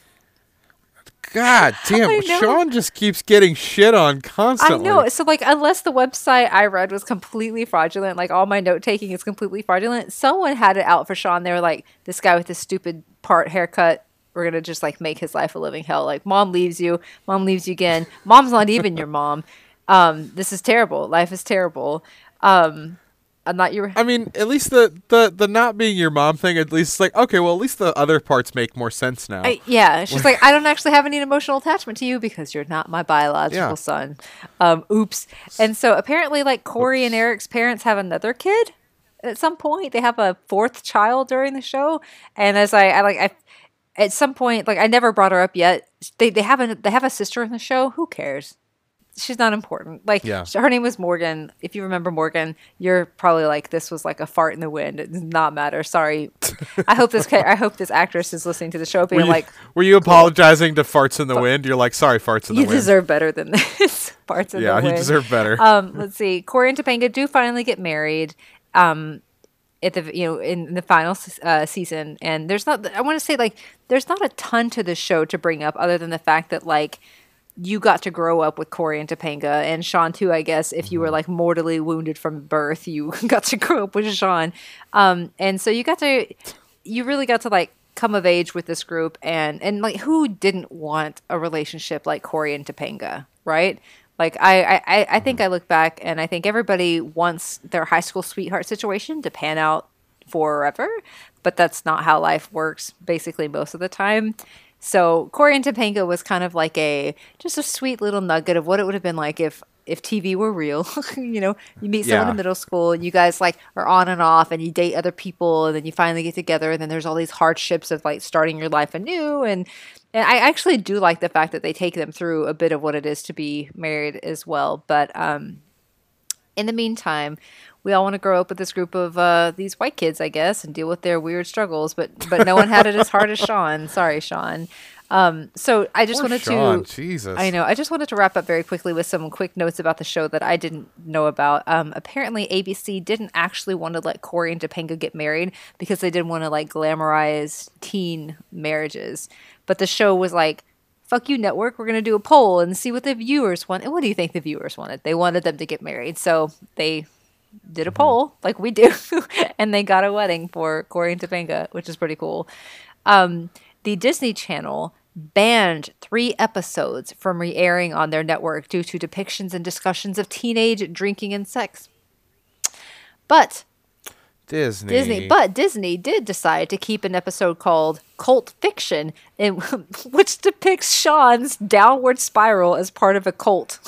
B: God damn.
A: I know.
B: Sean just keeps getting shit on
A: I
B: constantly.
A: know. So, like, unless the website I read was completely fraudulent, like all my note taking is completely fraudulent, someone had it out for Sean. They were like, this guy with this stupid part haircut, we're going to just like make his life a living hell. Like, mom leaves you again. Mom's not even your mom. This is terrible. Life is terrible. I'm not your.
B: I mean, at least the not being your mom thing, at least like, okay, well, at least the other parts make more sense now.
A: Yeah, she's like, I don't actually have any emotional attachment to you because you're not my biological
B: Yeah.
A: son. Oops. And so apparently, like Corey and Eric's parents have another kid at some point. They have a fourth child during the show, and as I at some point, like I never brought her up yet. They have a sister in the show. Who cares? She's not important. Like
B: Yeah.
A: her name was Morgan. If you remember Morgan, you're probably like this was like a fart in the wind. It does not matter. Sorry. I hope this actress is listening to the show being like,
B: were you apologizing to farts in the wind? You're like, sorry, farts in the
A: you
B: wind.
A: deserve better than this. Parts in
B: Yeah,
A: the
B: you
A: wind.
B: deserve better.
A: Let's see. Corey and Topanga do finally get married. At the in the final season, and there's not. I want to say like there's not a ton to the show to bring up other than the fact that like you got to grow up with Corey and Topanga and Sean too. I guess if you were like mortally wounded from birth, you got to grow up with Sean, and so you really got to like come of age with this group, and like who didn't want a relationship like Corey and Topanga, right? Like I think I look back and I think everybody wants their high school sweetheart situation to pan out forever, but that's not how life works basically most of the time. So Corey and Topanga was kind of like just a sweet little nugget of what it would have been like if TV were real. You meet someone
B: Yeah.
A: in middle school and you guys like are on and off and you date other people and then you finally get together and then there's all these hardships of like starting your life anew and And I actually do like the fact that they take them through a bit of what it is to be married as well. But in the meantime, we all want to grow up with this group of these white kids, I guess, and deal with their weird struggles. But no one had it as hard as Sean. Sorry, Sean. So I just
B: Poor
A: wanted
B: Sean,
A: to.
B: Jesus.
A: I know. I just wanted to wrap up very quickly with some quick notes about the show that I didn't know about. Apparently, ABC didn't actually want to let Corey and Topanga get married because they didn't want to like glamorize teen marriages. But the show was like, "Fuck you, network. We're gonna do a poll and see what the viewers want." And what do you think the viewers wanted? They wanted them to get married, so they did a poll like we do, and they got a wedding for Corey and Topanga, which is pretty cool. The Disney Channel banned 3 episodes from re-airing on their network due to depictions and discussions of teenage drinking and sex. But Disney did decide to keep an episode called Cult Fiction, which depicts Sean's downward spiral as part of a cult.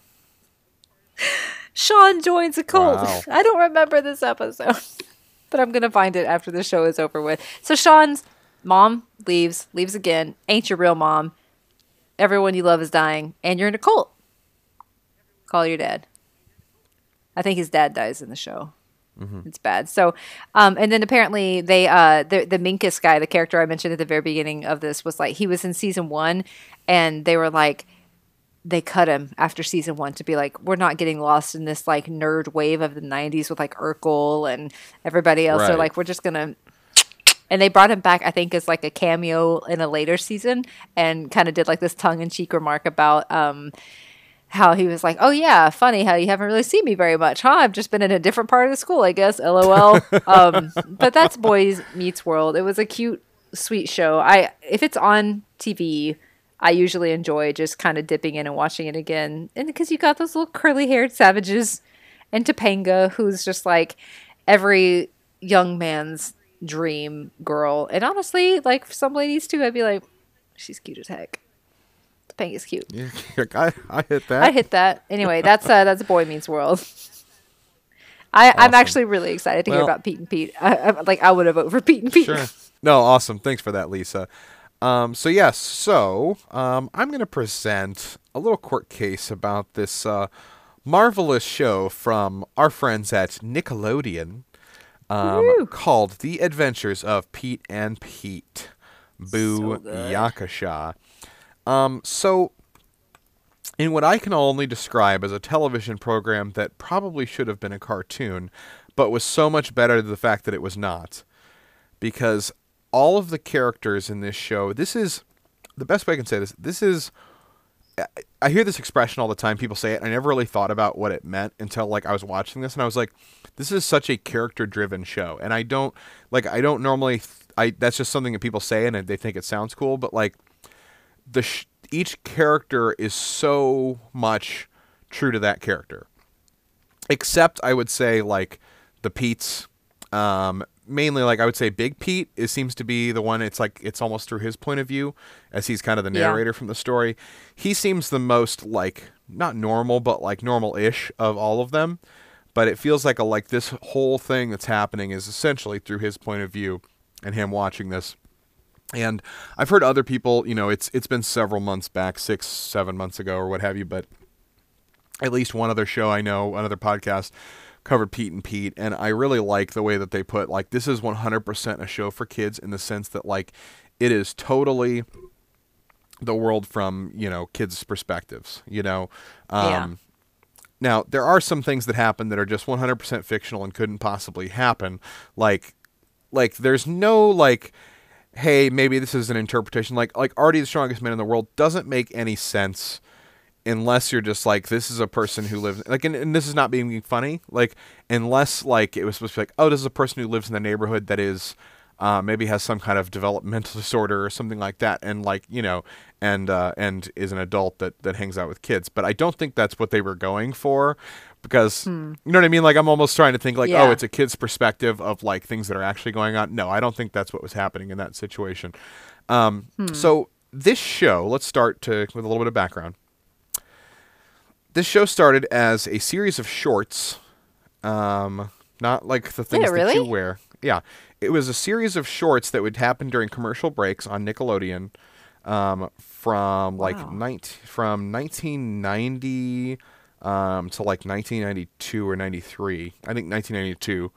A: Sean joins a cult.
B: Wow.
A: I don't remember this episode, but I'm going to find it after the show is over with. So Sean's mom leaves again, ain't your real mom. Everyone you love is dying, and you're in a cult. Call your dad. I think his dad dies in the show. It's bad. So, and then apparently the Minkus guy, the character I mentioned at the very beginning of this, was like, he was in season 1, and they were like, they cut him after season 1 to be like, we're not getting lost in this like nerd wave of the 90s with like Urkel and everybody else.
B: Right.
A: So like, we're just gonna. And they brought him back, I think, as like a cameo in a later season, and kind of did like this tongue-in-cheek remark about how he was like, "Oh yeah, funny how you haven't really seen me very much, huh? I've just been in a different part of the school, I guess." LOL. But that's Boys Meets World. It was a cute, sweet show. If it's on TV, I usually enjoy just kind of dipping in and watching it again, and because you got those little curly-haired savages, and Topanga, who's just like every young man's dream girl. And honestly, like for some ladies too, I'd be like, she's cute as heck. Topanga's cute.
B: Yeah, I hit that.
A: I hit that. Anyway, that's Boy Meets World. I'm actually really excited to hear about Pete and Pete. I would have voted for Pete and Pete.
B: Sure. No, awesome. Thanks for that, Lisa. I'm going to present a little court case about this marvelous show from our friends at Nickelodeon. Called The Adventures of Pete and Pete. Boo Yakasha. So, in what I can only describe as a television program that probably should have been a cartoon, but was so much better than the fact that it was not. Because all of the characters in this show, this is, the best way I can say this is, I hear this expression all the time, people say it, I never really thought about what it meant until like I was watching this, and I was like, this is such a character-driven show, and I don't normally, that's just something that people say and they think it sounds cool, but like, each character is so much true to that character. Except, I would say, like, the Pete's, mainly, like, I would say Big Pete seems to be the one, it's like, it's almost through his point of view, as he's kind of the narrator from the story. He seems the most, like, not normal, but, like, normal-ish of all of them. But it feels like this whole thing that's happening is essentially through his point of view and him watching this. And I've heard other people, it's been several months back, 6-7 months ago or what have you, but at least one other show I know, another podcast, covered Pete and Pete, and I really like the way that they put, like, this is 100% a show for kids in the sense that, like, it is totally the world from, kids' perspectives, Now, there are some things that happen that are just 100% fictional and couldn't possibly happen. Like there's no, like, hey, maybe this is an interpretation. Like Artie, the Strongest Man in the World doesn't make any sense unless you're just like, this is a person who lives, like, and this is not being funny, like, unless, like, it was supposed to be like, oh, this is a person who lives in the neighborhood that is, maybe has some kind of developmental disorder or something like that, and, like, and is an adult that hangs out with kids. But I don't think that's what they were going for, because, you know what I mean? Like, I'm almost trying to think, like, oh, it's a kid's perspective of, like, things that are actually going on. No, I don't think that's what was happening in that situation. So this show, let's start with a little bit of background. This show started as a series of shorts, not like the things that you wear. Yeah, it was a series of shorts that would happen during commercial breaks on Nickelodeon. from
A: Wow.
B: 1990 to like 1992 or 93. I think 1992.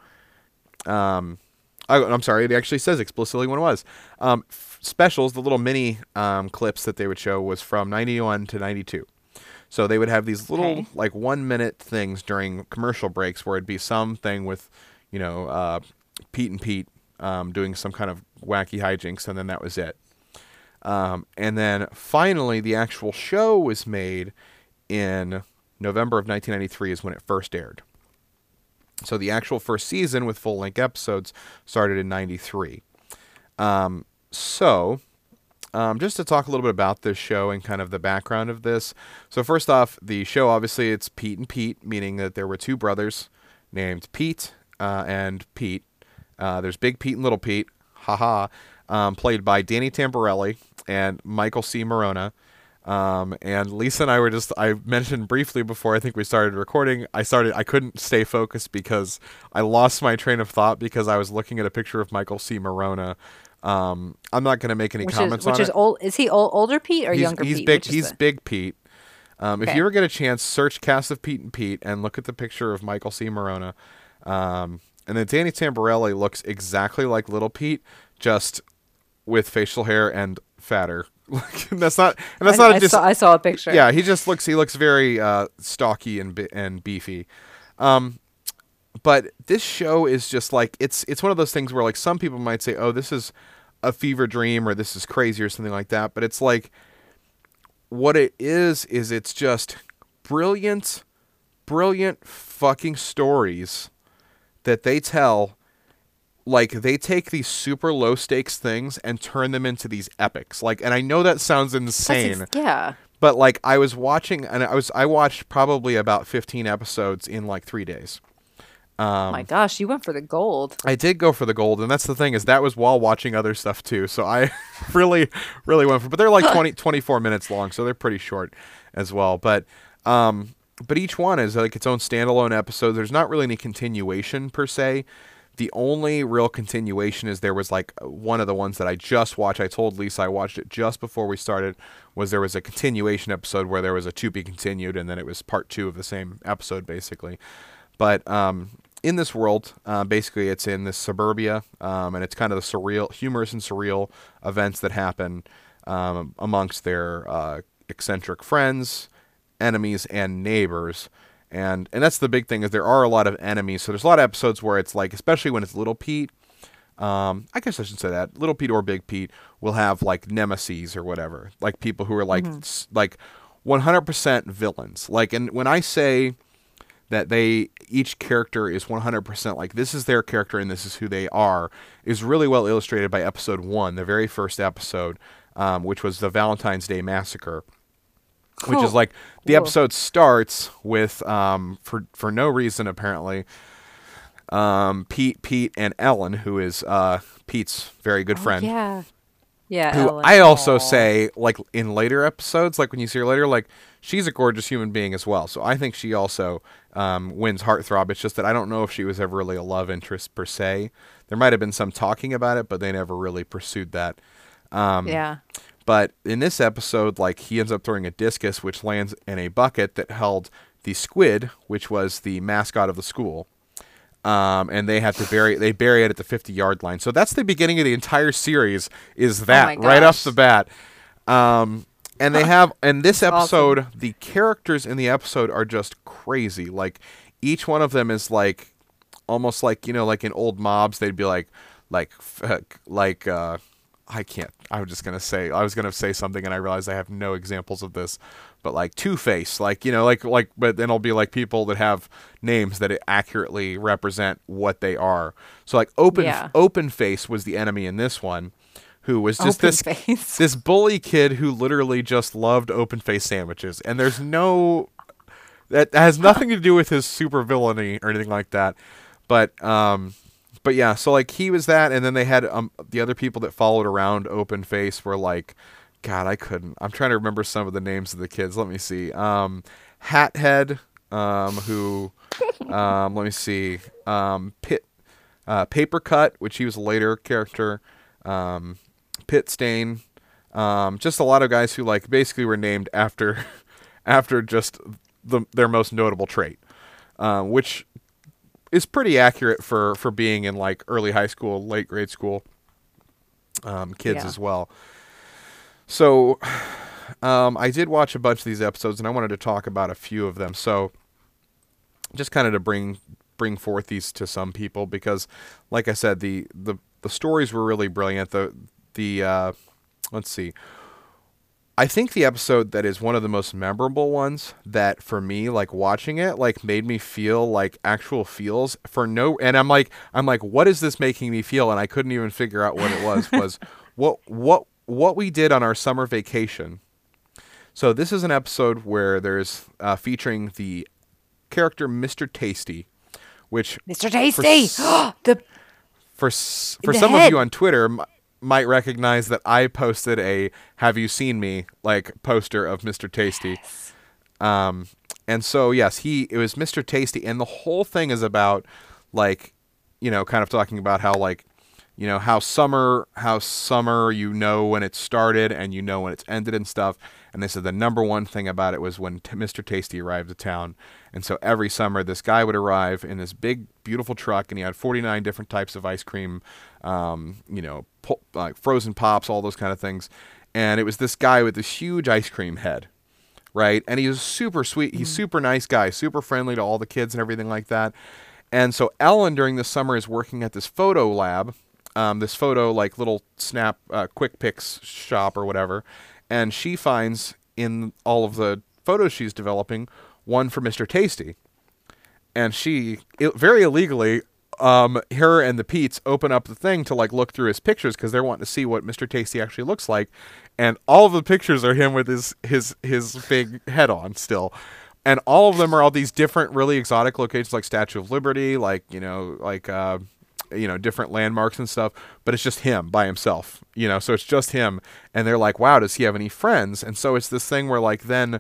B: I'm sorry, it actually says explicitly when it was. Specials, the little mini clips that they would show was from 91 to 92. So they would have these little
A: Okay.
B: like 1 minute things during commercial breaks where it'd be something with, Pete and Pete doing some kind of wacky hijinks, and then that was it. And then finally, the actual show was made in November of 1993 is when it first aired. So the actual first season with full-length episodes started in 93. So just to talk a little bit about this show and kind of the background of this. So first off, the show, obviously, it's Pete and Pete, meaning that there were two brothers named Pete and Pete. There's Big Pete and Little Pete, haha, played by Danny Tamborelli and Michael C. Morona. And Lisa and I mentioned briefly before I think we started recording, I couldn't stay focused because I lost my train of thought because I was looking at a picture of Michael C. Morona. I'm not going to make any comments
A: Which
B: on
A: is
B: it.
A: old? Is he older Pete or younger
B: He's
A: Pete?
B: big.
A: Which is
B: He's
A: the
B: Big Pete. If
A: okay?
B: you ever get a chance, search cast of Pete and Pete and look at the picture of Michael C. Morona. And then Danny Tamborelli looks exactly like Little Pete, just with facial hair and fatter. That's not
A: I saw a picture.
B: yeah, he looks very stocky and beefy. But this show is just like it's one of those things where like some people might say, "Oh, this is a fever dream," or "This is crazy," or something like that. But it's like what it is it's just brilliant, brilliant fucking stories that they tell. Like they take these super low stakes things and turn them into these epics. Like, and I know that sounds insane,
A: Yeah.
B: but like I was watching, and I watched probably about 15 episodes in like 3 days.
A: My gosh, you went for the gold.
B: I did go for the gold, and that's the thing is that was while watching other stuff too. So I really, really went for. But they're like 24 minutes long, so they're pretty short as well. But each one is like its own standalone episode. There's not really any continuation per se. The only real continuation is there was like one of the ones that I just watched. I told Lisa I watched it just before we started. Was there was a continuation episode where there was a to be continued, and then it was part two of the same episode basically. But in this world, basically it's in this suburbia, and it's kind of the surreal, humorous and surreal events that happen amongst their eccentric friends, enemies, and neighbors. And that's the big thing is there are a lot of enemies. So there's a lot of episodes where it's like, especially when it's Little Pete, I guess I should say that Little Pete or Big Pete will have like nemesis or whatever, like people who are like like 100% villains. Like, and when I say that each character is 100% like this is their character and this is who they are, is really well illustrated by episode 1, the very first episode, which was the Valentine's Day Massacre. Which is like the episode starts with for no reason apparently Pete and Ellen, who is Pete's very good friend.
A: Yeah. Yeah.
B: Who
A: Ellen.
B: I also
A: Aw.
B: say like in later episodes, like when you see her later, like she's a gorgeous human being as well. So I think she also wins heartthrob. It's just that I don't know if she was ever really a love interest per se. There might have been some talking about it, but they never really pursued that.
A: Yeah.
B: But in this episode, like he ends up throwing a discus, which lands in a bucket that held the squid, which was the mascot of the school. And they have to bury it at the 50-yard line. So that's the beginning of the entire series. Is that
A: my
B: right off
A: gosh.
B: the bat? And they have in this episode,
A: awesome.
B: the characters in the episode are just crazy. Like each one of them is like almost like like in old mobs, they'd be like. I can't. I was gonna say something and I realized I have no examples of this, but like Two-Face, like but then it'll be like people that have names that accurately represent what they are. So like Open Face was the enemy in this one, who was just
A: Open-Face.
B: this bully kid who literally just loved open face sandwiches, and there's no that has nothing to do with his super villainy or anything like that, But yeah, so like he was that, and then they had the other people that followed around Open Face were like, God, I'm trying to remember some of the names of the kids. Let me see. Hathead, who, let me see. Paper Cut, which he was a later character. Pit Stain, Just a lot of guys who like basically were named after after just their most notable trait, which is pretty accurate for being in like early high school, late grade school kids
A: Yeah.
B: as well. So I did watch a bunch of these episodes, and I wanted to talk about a few of them. So just kind of to bring forth these to some people, because, like I said, the stories were really brilliant. The let's see. I think the episode that is one of the most memorable ones that for me, like watching it, like made me feel like actual feels for no, and I'm like, what is this making me feel? And I couldn't even figure out what it was what we did on our summer vacation. So this is an episode where there's featuring the character Mr. Tasty, which
A: Mr. Tasty. The
B: for
A: the
B: some of
A: head.
B: you on Twitter might recognize that I posted a "Have you seen me?" like poster of Mr. Tasty. And so yes, it was Mr. Tasty, and the whole thing is about like, kind of talking about how like, how summer, when it started and when it's ended and stuff. And they said the number one thing about it was when Mr. Tasty arrived to town. And so every summer, this guy would arrive in this big, beautiful truck, and he had 49 different types of ice cream, like frozen pops, all those kind of things. And it was this guy with this huge ice cream head, right? And he was super sweet. He's super nice guy, super friendly to all the kids and everything like that. And so Ellen, during the summer, is working at this photo lab, this photo, like, little snap, quick pics shop or whatever. And she finds in all of the photos she's developing one for Mr. Tasty. And she, very illegally, her and the Peets open up the thing to like look through his pictures because they're wanting to see what Mr. Tasty actually looks like. And all of the pictures are him with his big head on still. And all of them are all these different, really exotic locations, like Statue of Liberty, like, different landmarks and stuff, but it's just him by himself, so it's just him. And they're like, wow, does he have any friends? And so it's this thing where like, then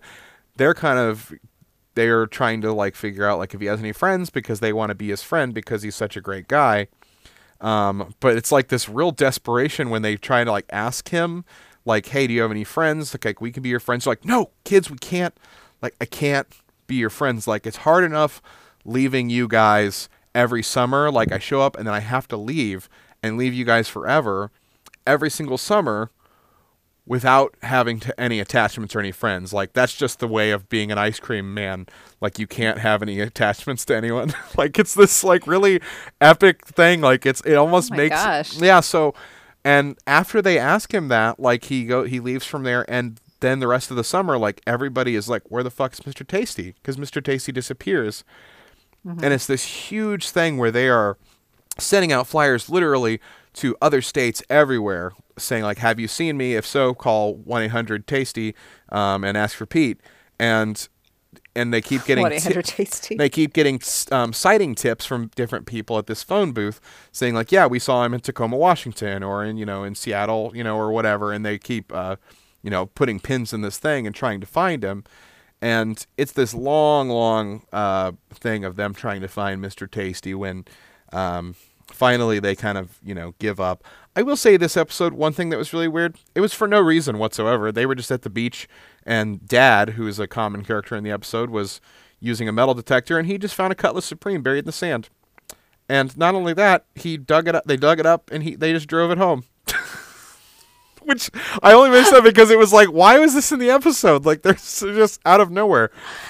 B: they're trying to like figure out like if he has any friends, because they want to be his friend because he's such a great guy. But it's like this real desperation when they try to like ask him like, hey, do you have any friends? Like we can be your friends. They're like, no, kids, we can't, like, I can't be your friends. Like, it's hard enough leaving you guys every summer. Like, I show up and then I have to leave and leave you guys forever every single summer without having any attachments or any friends. Like, that's just the way of being an ice cream man. Like, you can't have any attachments to anyone. Like, it's this like really epic thing. Like, it almost
A: Oh my
B: makes,
A: gosh.
B: yeah. So, and after they ask him that, like, he leaves from there, and then the rest of the summer, like, everybody is like, where the fuck is Mr. Tasty? Because Mr. Tasty disappears. And it's this huge thing where they are sending out flyers literally to other states everywhere saying like, have you seen me? If so, call 1-800-TASTY and ask for Pete. And they keep getting
A: 1-800-TASTY.
B: they keep getting sighting tips from different people at this phone booth saying like, yeah, we saw him in Tacoma, Washington, or in Seattle, or whatever. And they keep putting pins in this thing and trying to find him. And it's this long thing of them trying to find Mr. Tasty when finally they kind of, give up. I will say this episode, one thing that was really weird, it was for no reason whatsoever. They were just at the beach, and Dad, who is a common character in the episode, was using a metal detector, and he just found a Cutlass Supreme buried in the sand. And not only that, they dug it up, and they just drove it home. Which I only mentioned that because it was like, why was this in the episode? Like, they're just out of nowhere.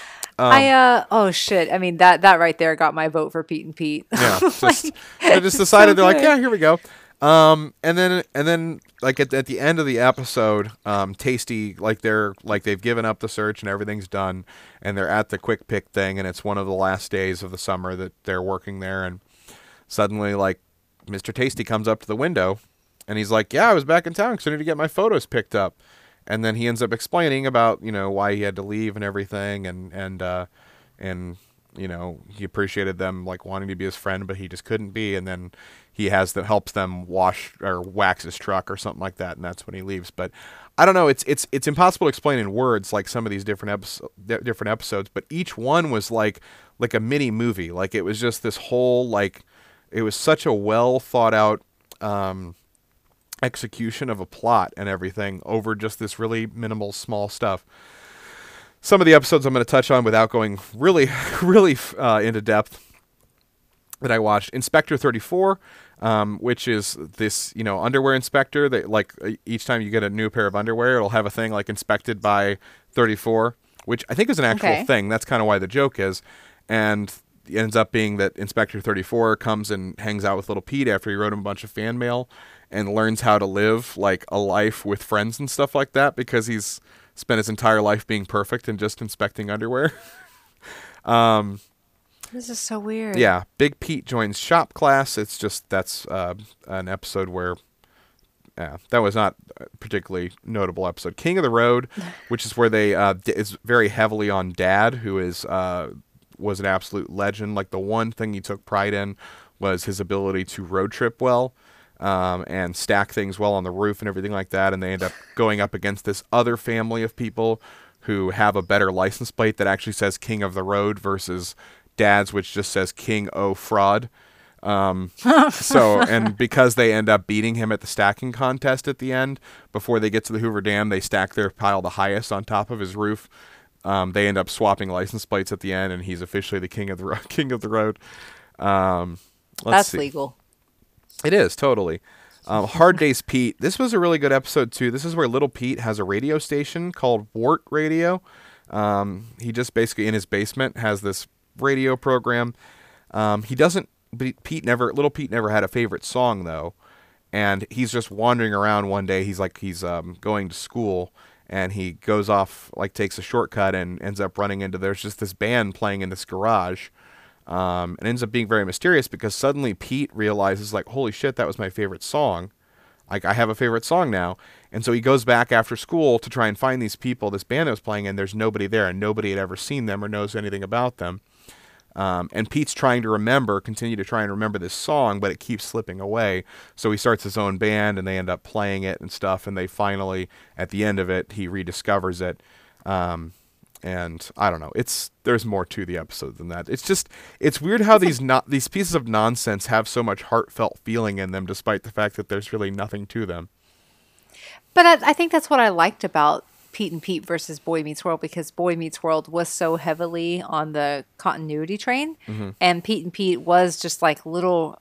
A: Oh shit. I mean, that right there got my vote for Pete and Pete.
B: Yeah,
A: Like,
B: they just
A: it's
B: decided
A: so
B: they're like,
A: good.
B: yeah, here we go. And then like at the end of the episode, Tasty, like they've given up the search and everything's done, and they're at the quick pick thing, and it's one of the last days of the summer that they're working there, and suddenly like Mr. Tasty comes up to the window, and he's like, yeah, I was back in town because I need to get my photos picked up. And then he ends up explaining about, why he had to leave and everything, and he appreciated them like wanting to be his friend, but he just couldn't be. And then he helps them wash or wax his truck or something like that, and that's when he leaves. But I don't know, it's impossible to explain in words like some of these different episodes, but each one was like a mini movie. Like, it was just this whole, like, it was such a well thought out execution of a plot and everything over just this really minimal small stuff. Some of the episodes I'm going to touch on without going really, really into depth that I watched. Inspector 34, which is this, underwear inspector that like each time you get a new pair of underwear, it'll have a thing like inspected by 34, which I think is an actual thing. That's kind of why the joke is. And it ends up being that Inspector 34 comes and hangs out with little Pete after he wrote him a bunch of fan mail and learns how to live like a life with friends and stuff like that because he's spent his entire life being perfect and just inspecting underwear.
A: This is so weird.
B: Yeah. Big Pete joins shop class. It's just, that's an episode where, that was not a particularly notable episode. King of the Road, which is where they, is very heavily on Dad, who is, was an absolute legend. Like the one thing he took pride in was his ability to road trip well. And stack things well on the roof and everything like that. And they end up going up against this other family of people who have a better license plate that actually says King of the Road versus Dad's, which just says King O Fraud. And because they end up beating him at the stacking contest at the end, before they get to the Hoover Dam, they stack their pile the highest on top of his roof. They end up swapping license plates at the end, and he's officially the King of the Road.
A: That's see. Legal.
B: It is, totally. Hard Days Pete. This was a really good episode, too. This is where Little Pete has a radio station called Wart Radio. He just basically, in his basement, has this radio program. Little Pete never had a favorite song, though. And he's just wandering around one day. He's going to school, and he goes off, like, takes a shortcut and ends up running into, there's just this band playing in this garage. And ends up being very mysterious because suddenly Pete realizes, like, holy shit, that was my favorite song. Like, I have a favorite song now. And so he goes back after school to try and find these people, this band that was playing, and there's nobody there, and nobody had ever seen them or knows anything about them. And Pete's trying to continue to try and remember this song, but it keeps slipping away. So he starts his own band, and they end up playing it and stuff, and they finally, at the end of it, he rediscovers it. And I don't know. There's more to the episode than that. It's weird how these pieces of nonsense have so much heartfelt feeling in them, despite the fact that there's really nothing to them.
A: But I think that's what I liked about Pete and Pete versus Boy Meets World, because Boy Meets World was so heavily on the continuity train, and Pete and Pete was just like little,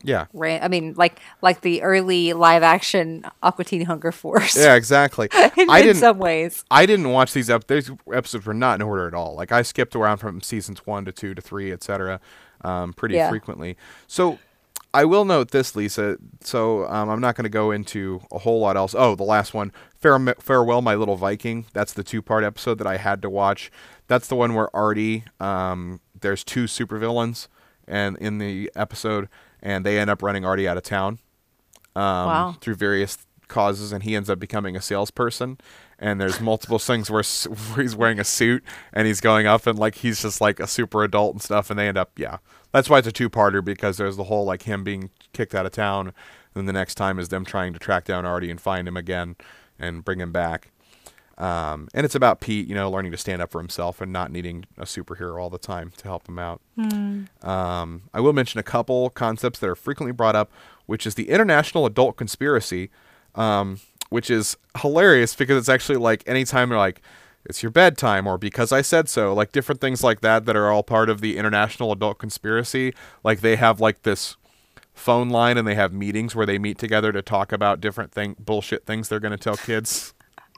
A: like the early live action Aqua Teen Hunger Force.
B: Yeah, exactly.
A: in some ways,
B: I didn't watch these episodes. These episodes were not in order at all. Like I skipped around from seasons 1 to 2 to 3, etc. Pretty frequently. So I will note this, Lisa. So I'm not going to go into a whole lot else. Oh, the last one, Farewell, My Little Viking. That's the 2-part episode that I had to watch. That's the one where Artie, there's 2 supervillains and in the episode, and they end up running Artie out of town through various causes, and he ends up becoming a salesperson. And there's multiple things where he's wearing a suit and he's going up and like he's just like a super adult and stuff, and they end up that's why it's a 2-parter, because there's the whole like him being kicked out of town, and then the next time is them trying to track down Artie and find him again and bring him back. And it's about Pete, learning to stand up for himself and not needing a superhero all the time to help him out. I will mention a couple concepts that are frequently brought up, which is the International Adult Conspiracy, which is hilarious because it's actually like anytime they're like, it's your bedtime, or because I said so, like different things like that are all part of the International Adult Conspiracy. Like they have like this phone line and they have meetings where they meet together to talk about different bullshit things they're going to tell kids.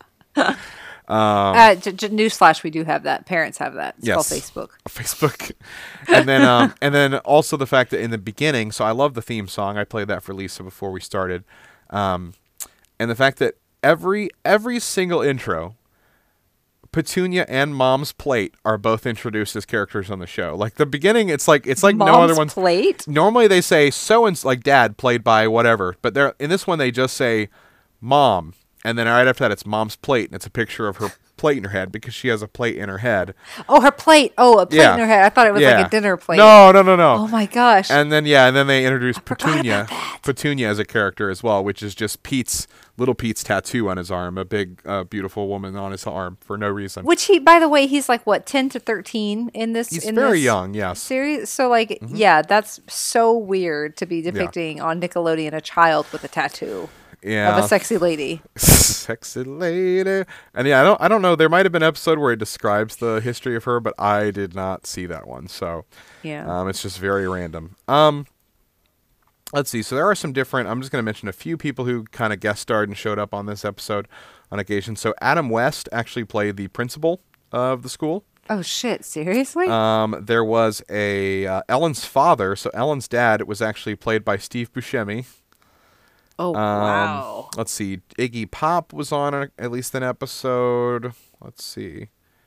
A: Newsflash, we do have that. Parents have that. It's called
B: Facebook. And then also the fact that in the beginning, so I love the theme song. I played that for Lisa before we started. And the fact that every single intro, Petunia and Mom's Plate are both introduced as characters on the show. Like the beginning, it's like
A: Mom's
B: no other one's
A: Plate.
B: Normally they say so and like Dad played by whatever, but in this one they just say Mom, and then right after that it's Mom's Plate, and it's a picture of her plate in her head because she has a plate in her head.
A: Oh, her plate. Oh, a plate in her head. I thought it was like a dinner plate.
B: No.
A: Oh my gosh.
B: And then they introduce Petunia as a character as well, which is just Little Pete's tattoo on his arm, a big, beautiful woman on his arm for no reason.
A: Which by the way, he's like what, 10 to 13 in this?
B: He's very young, yes.
A: Series. So like, that's so weird to be depicting on Nickelodeon a child with a tattoo.
B: Yeah.
A: Of a sexy lady.
B: Sexy lady. And yeah, I don't know. There might have been an episode where it describes the history of her, but I did not see that one. So
A: Yeah.
B: it's just very random. Let's see. So there are some different. I'm just going to mention a few people who kind of guest starred and showed up on this episode on occasion. So Adam West actually played the principal of the school.
A: Oh shit! Seriously?
B: There was a Ellen's father. So Ellen's dad was actually played by Steve Buscemi.
A: Oh wow!
B: Let's see. Iggy Pop was on at least an episode. Let's see.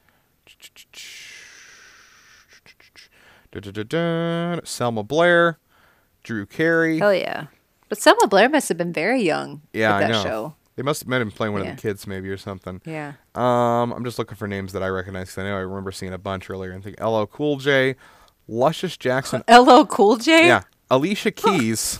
B: Selma Blair, Drew Carey.
A: Hell yeah! But Selma Blair must have been very young.
B: Yeah,
A: with that
B: I know.
A: Show.
B: They must have met him playing one of the kids, maybe, or something.
A: Yeah.
B: I'm just looking for names that I recognize because I know I remember seeing a bunch earlier. And think LL Cool J, Luscious Jackson.
A: LL Cool J.
B: Yeah, Alicia Keys.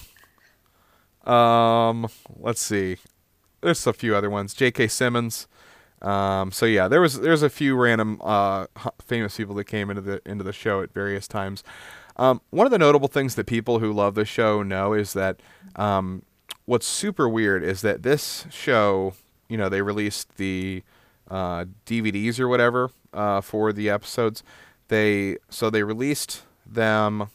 B: Let's see. There's a few other ones. J.K. Simmons. So yeah, there's a few random famous people that came into the show at various times. One of the notable things that people who love the show know is that what's super weird is that this show, they released the DVDs or whatever for the episodes. They released them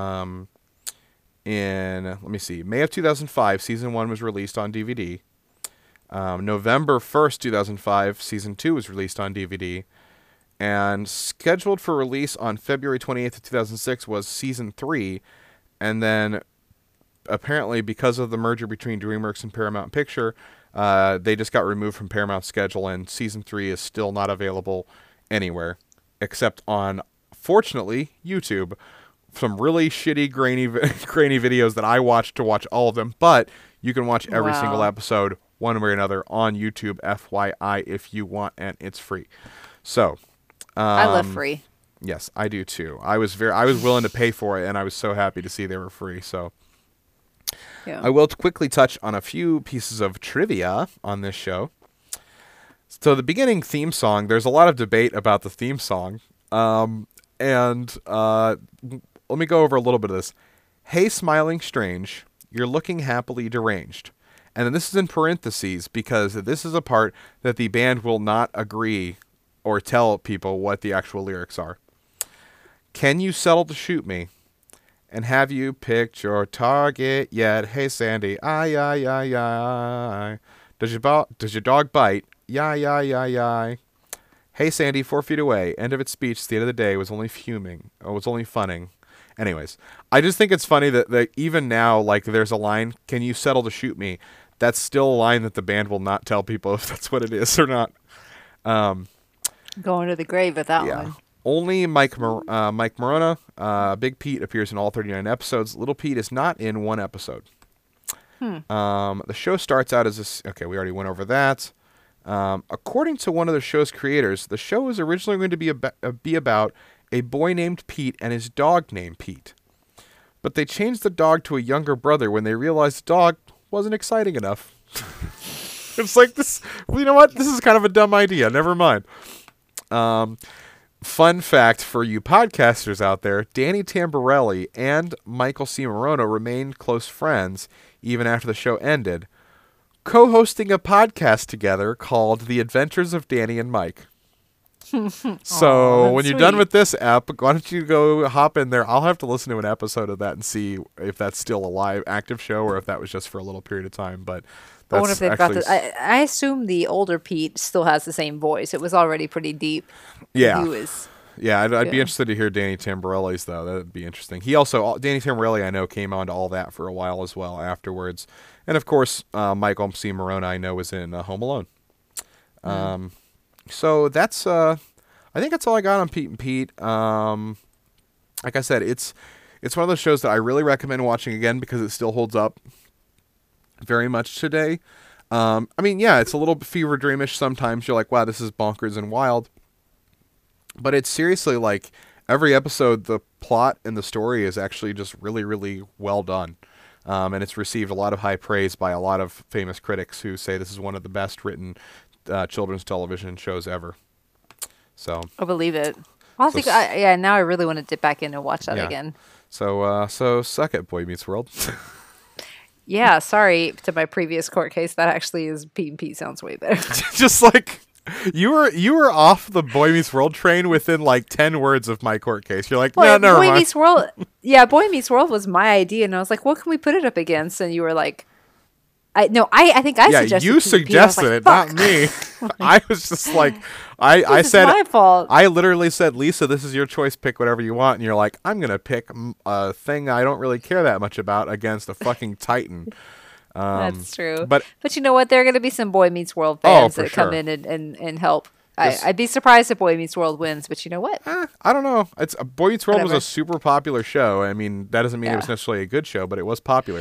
B: in, let me see, May of 2005. Season 1 was released on DVD. November 1st, 2005, Season 2 was released on DVD. And scheduled for release on February 28th of 2006 was Season 3. And then, apparently, because of the merger between DreamWorks and Paramount Picture, they just got removed from Paramount's schedule, and Season 3 is still not available anywhere, except on, fortunately, YouTube. Some really shitty, grainy videos that I watched to watch all of them, but you can watch every single episode one way or another on YouTube, FYI, if you want, and it's free. So,
A: I love free.
B: Yes, I do too. I was willing to pay for it, and I was so happy to see they were free. So, yeah. I will quickly touch on a few pieces of trivia on this show. So, the beginning theme song. There's a lot of debate about the theme song, and let me go over a little bit of this. Hey, smiling strange, you're looking happily deranged. And then this is in parentheses because this is a part that the band will not agree or tell people what the actual lyrics are. Can you settle to shoot me? And have you picked your target yet? Hey, Sandy, aye. Does your dog bite? Yai. Hey, Sandy, 4 feet away. End of its speech, the end of the day, was only fuming. Or was only funning. Anyways, I just think it's funny that even now, like, there's a line, can you settle to shoot me? That's still a line that the band will not tell people if that's what it is or not.
A: Going to the grave with that one.
B: Only Mike Morona, Big Pete appears in all 39 episodes. Little Pete is not in one episode. The show starts out as this. Okay, we already went over that. According to one of the show's creators, the show was originally going to be about a boy named Pete and his dog named Pete. But they changed the dog to a younger brother when they realized the dog wasn't exciting enough. It's like this. Well, you know what? This is kind of a dumb idea. Never mind. Fun fact for you podcasters out there, Danny Tamborelli and Michael C. Morona remained close friends even after the show ended, co-hosting a podcast together called The Adventures of Danny and Mike. So when you're done with this app, why don't you go hop in there? I'll have to listen to an episode of that and see if that's still a live, active show or if that was just for a little period of time. But
A: I wonder if they've got this. I assume the older Pete still has the same voice. It was already pretty deep.
B: Yeah.
A: He was.
B: Yeah, I'd be interested to hear Danny Tamborelli's, though. That would be interesting. He also, Danny Tamborelli, I know, came on to all that for a while as well afterwards. And, of course, Michael C. Morona, I know, was in Home Alone. So that's, I think that's all I got on Pete and Pete. Like I said, it's one of those shows that I really recommend watching again because it still holds up very much today. I mean, yeah, it's a little fever dreamish sometimes. You're like, wow, this is bonkers and wild. But it's seriously like every episode, the plot and the story is actually just really, really well done. And it's received a lot of high praise by a lot of famous critics who say this is one of the best written children's television shows ever. So
A: I believe it. I think, now I really want to dip back in and watch that again.
B: So suck it, Boy Meets World.
A: Yeah, sorry to my previous court case. That actually is Pete and Pete sounds way better.
B: Just like you were off the Boy Meets World train within like 10 words of my court case. You're like, no,
A: Well,
B: never
A: Boy
B: mind.
A: Meets World. Yeah, Boy Meets World was my idea, and I was like, "What can we put it up against?" And you were like, I think I
B: Yeah,
A: suggested.
B: you
A: Pete and Pete. I was
B: suggested
A: like,
B: it, not
A: "Fuck."
B: me. I was just like, I
A: This is
B: said,
A: my fault.
B: I literally said, Lisa, this is your choice. Pick whatever you want. And you're like, I'm gonna pick a thing I don't really care that much about against a fucking Titan.
A: That's true.
B: but-
A: But you know what? There are going to be some Boy Meets World
B: Oh,
A: fans
B: for
A: that come
B: sure.
A: in and help.
B: This-
A: I'd be surprised if Boy Meets World wins, but you know what?
B: I don't know. It's Boy Meets World was
A: Whatever.
B: a super popular show. I mean, that doesn't mean it was
A: Yeah.
B: necessarily a good show, but it was popular.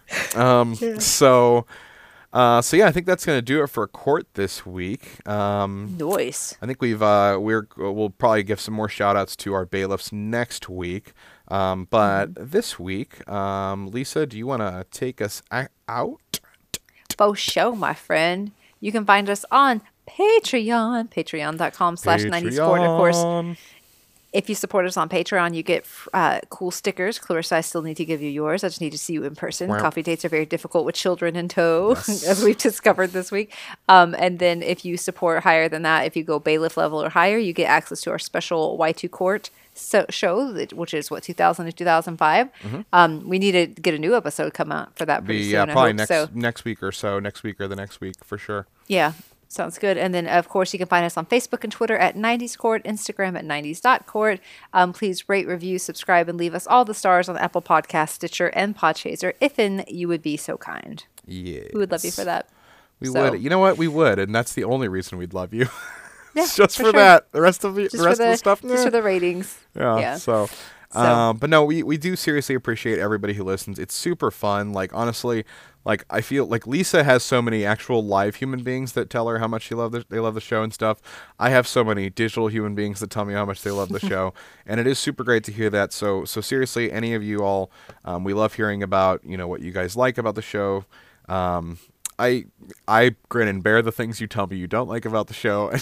B: So yeah, I think that's gonna do it for court this week.
A: Noise.
B: I think we'll probably give some more shout outs to our bailiffs next week. But this week, Lisa, do you want to take us out?
A: Faux show, my friend. You can find us on Patreon, patreon.com/90scored. Of course,
B: Patreon.
A: if you support us on Patreon, you get cool stickers. Clarissa, I still need to give you yours. I just need to see you in person.
B: Wow.
A: Coffee dates are very difficult with children in tow,
B: Yes.
A: as we've discovered this week. And then if you support higher than that, if you go bailiff level or higher, you get access to our special Y2 Court show, which is, 2000 to 2005. We need to get a new episode come out for that pretty
B: Be
A: soon. I
B: probably
A: hope.
B: next week or so. Next week or the next week for sure.
A: Yeah, sounds good. And then, of course, you can find us on Facebook and Twitter at 90s Court, Instagram at 90s.court. Please rate, review, subscribe, and leave us all the stars on Apple Podcast, Stitcher, and Podchaser, if you would be so kind.
B: Yeah.
A: We would love you for that.
B: We
A: So-
B: would. You know what? We would, and that's the only reason we'd love you.
A: Yeah,
B: Just for
A: sure.
B: that. The rest of the
A: Just
B: rest of the stuff.
A: Just
B: nah.
A: for the ratings.
B: Yeah. So, but no, we do seriously appreciate everybody who listens. It's super fun. Like, honestly, like, I feel like Lisa has so many actual live human beings that tell her how much they love the show and stuff. I have so many digital human beings that tell me how much they love the show, and it is super great to hear that. So seriously, any of you all, we love hearing about, what you guys like about the show. I grin and bear the things you tell me you don't like about the show.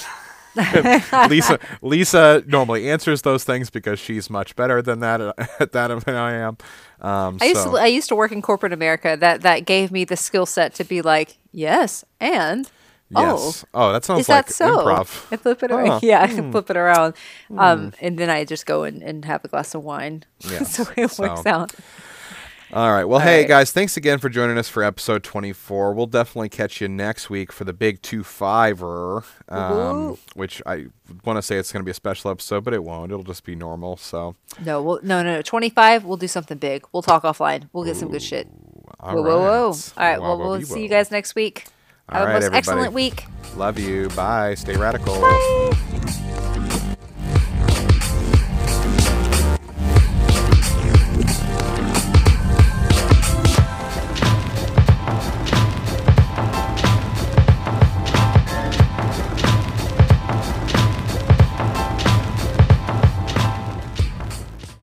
B: Lisa normally answers those things because she's much better than that at that than I am.
A: I used to work in corporate America. That gave me the skill set to be like, yes, and
B: yes. Oh, that sounds
A: is
B: like
A: that so?
B: improv.
A: I flip it around.
B: Huh.
A: Yeah, I flip it around. And then I just go and have a glass of wine.
B: Yes.
A: So it works out.
B: All right. Well,
A: All
B: hey,
A: right.
B: guys, thanks again for joining us for episode 24. We'll definitely catch you next week for the big 2-5er,
A: Woo-hoo.
B: which I want to say it's going to be a special episode, but it won't. It'll just be normal. So,
A: No. 25, we'll do something big. We'll talk offline. We'll get some good shit.
B: all
A: Whoa,
B: right.
A: whoa, whoa. All right, well,
B: Whoa,
A: we'll
B: whoa,
A: see you
B: whoa.
A: guys next week.
B: All
A: Have
B: right,
A: a most
B: everybody.
A: excellent week.
B: Love you. Bye. Stay radical.
A: Bye.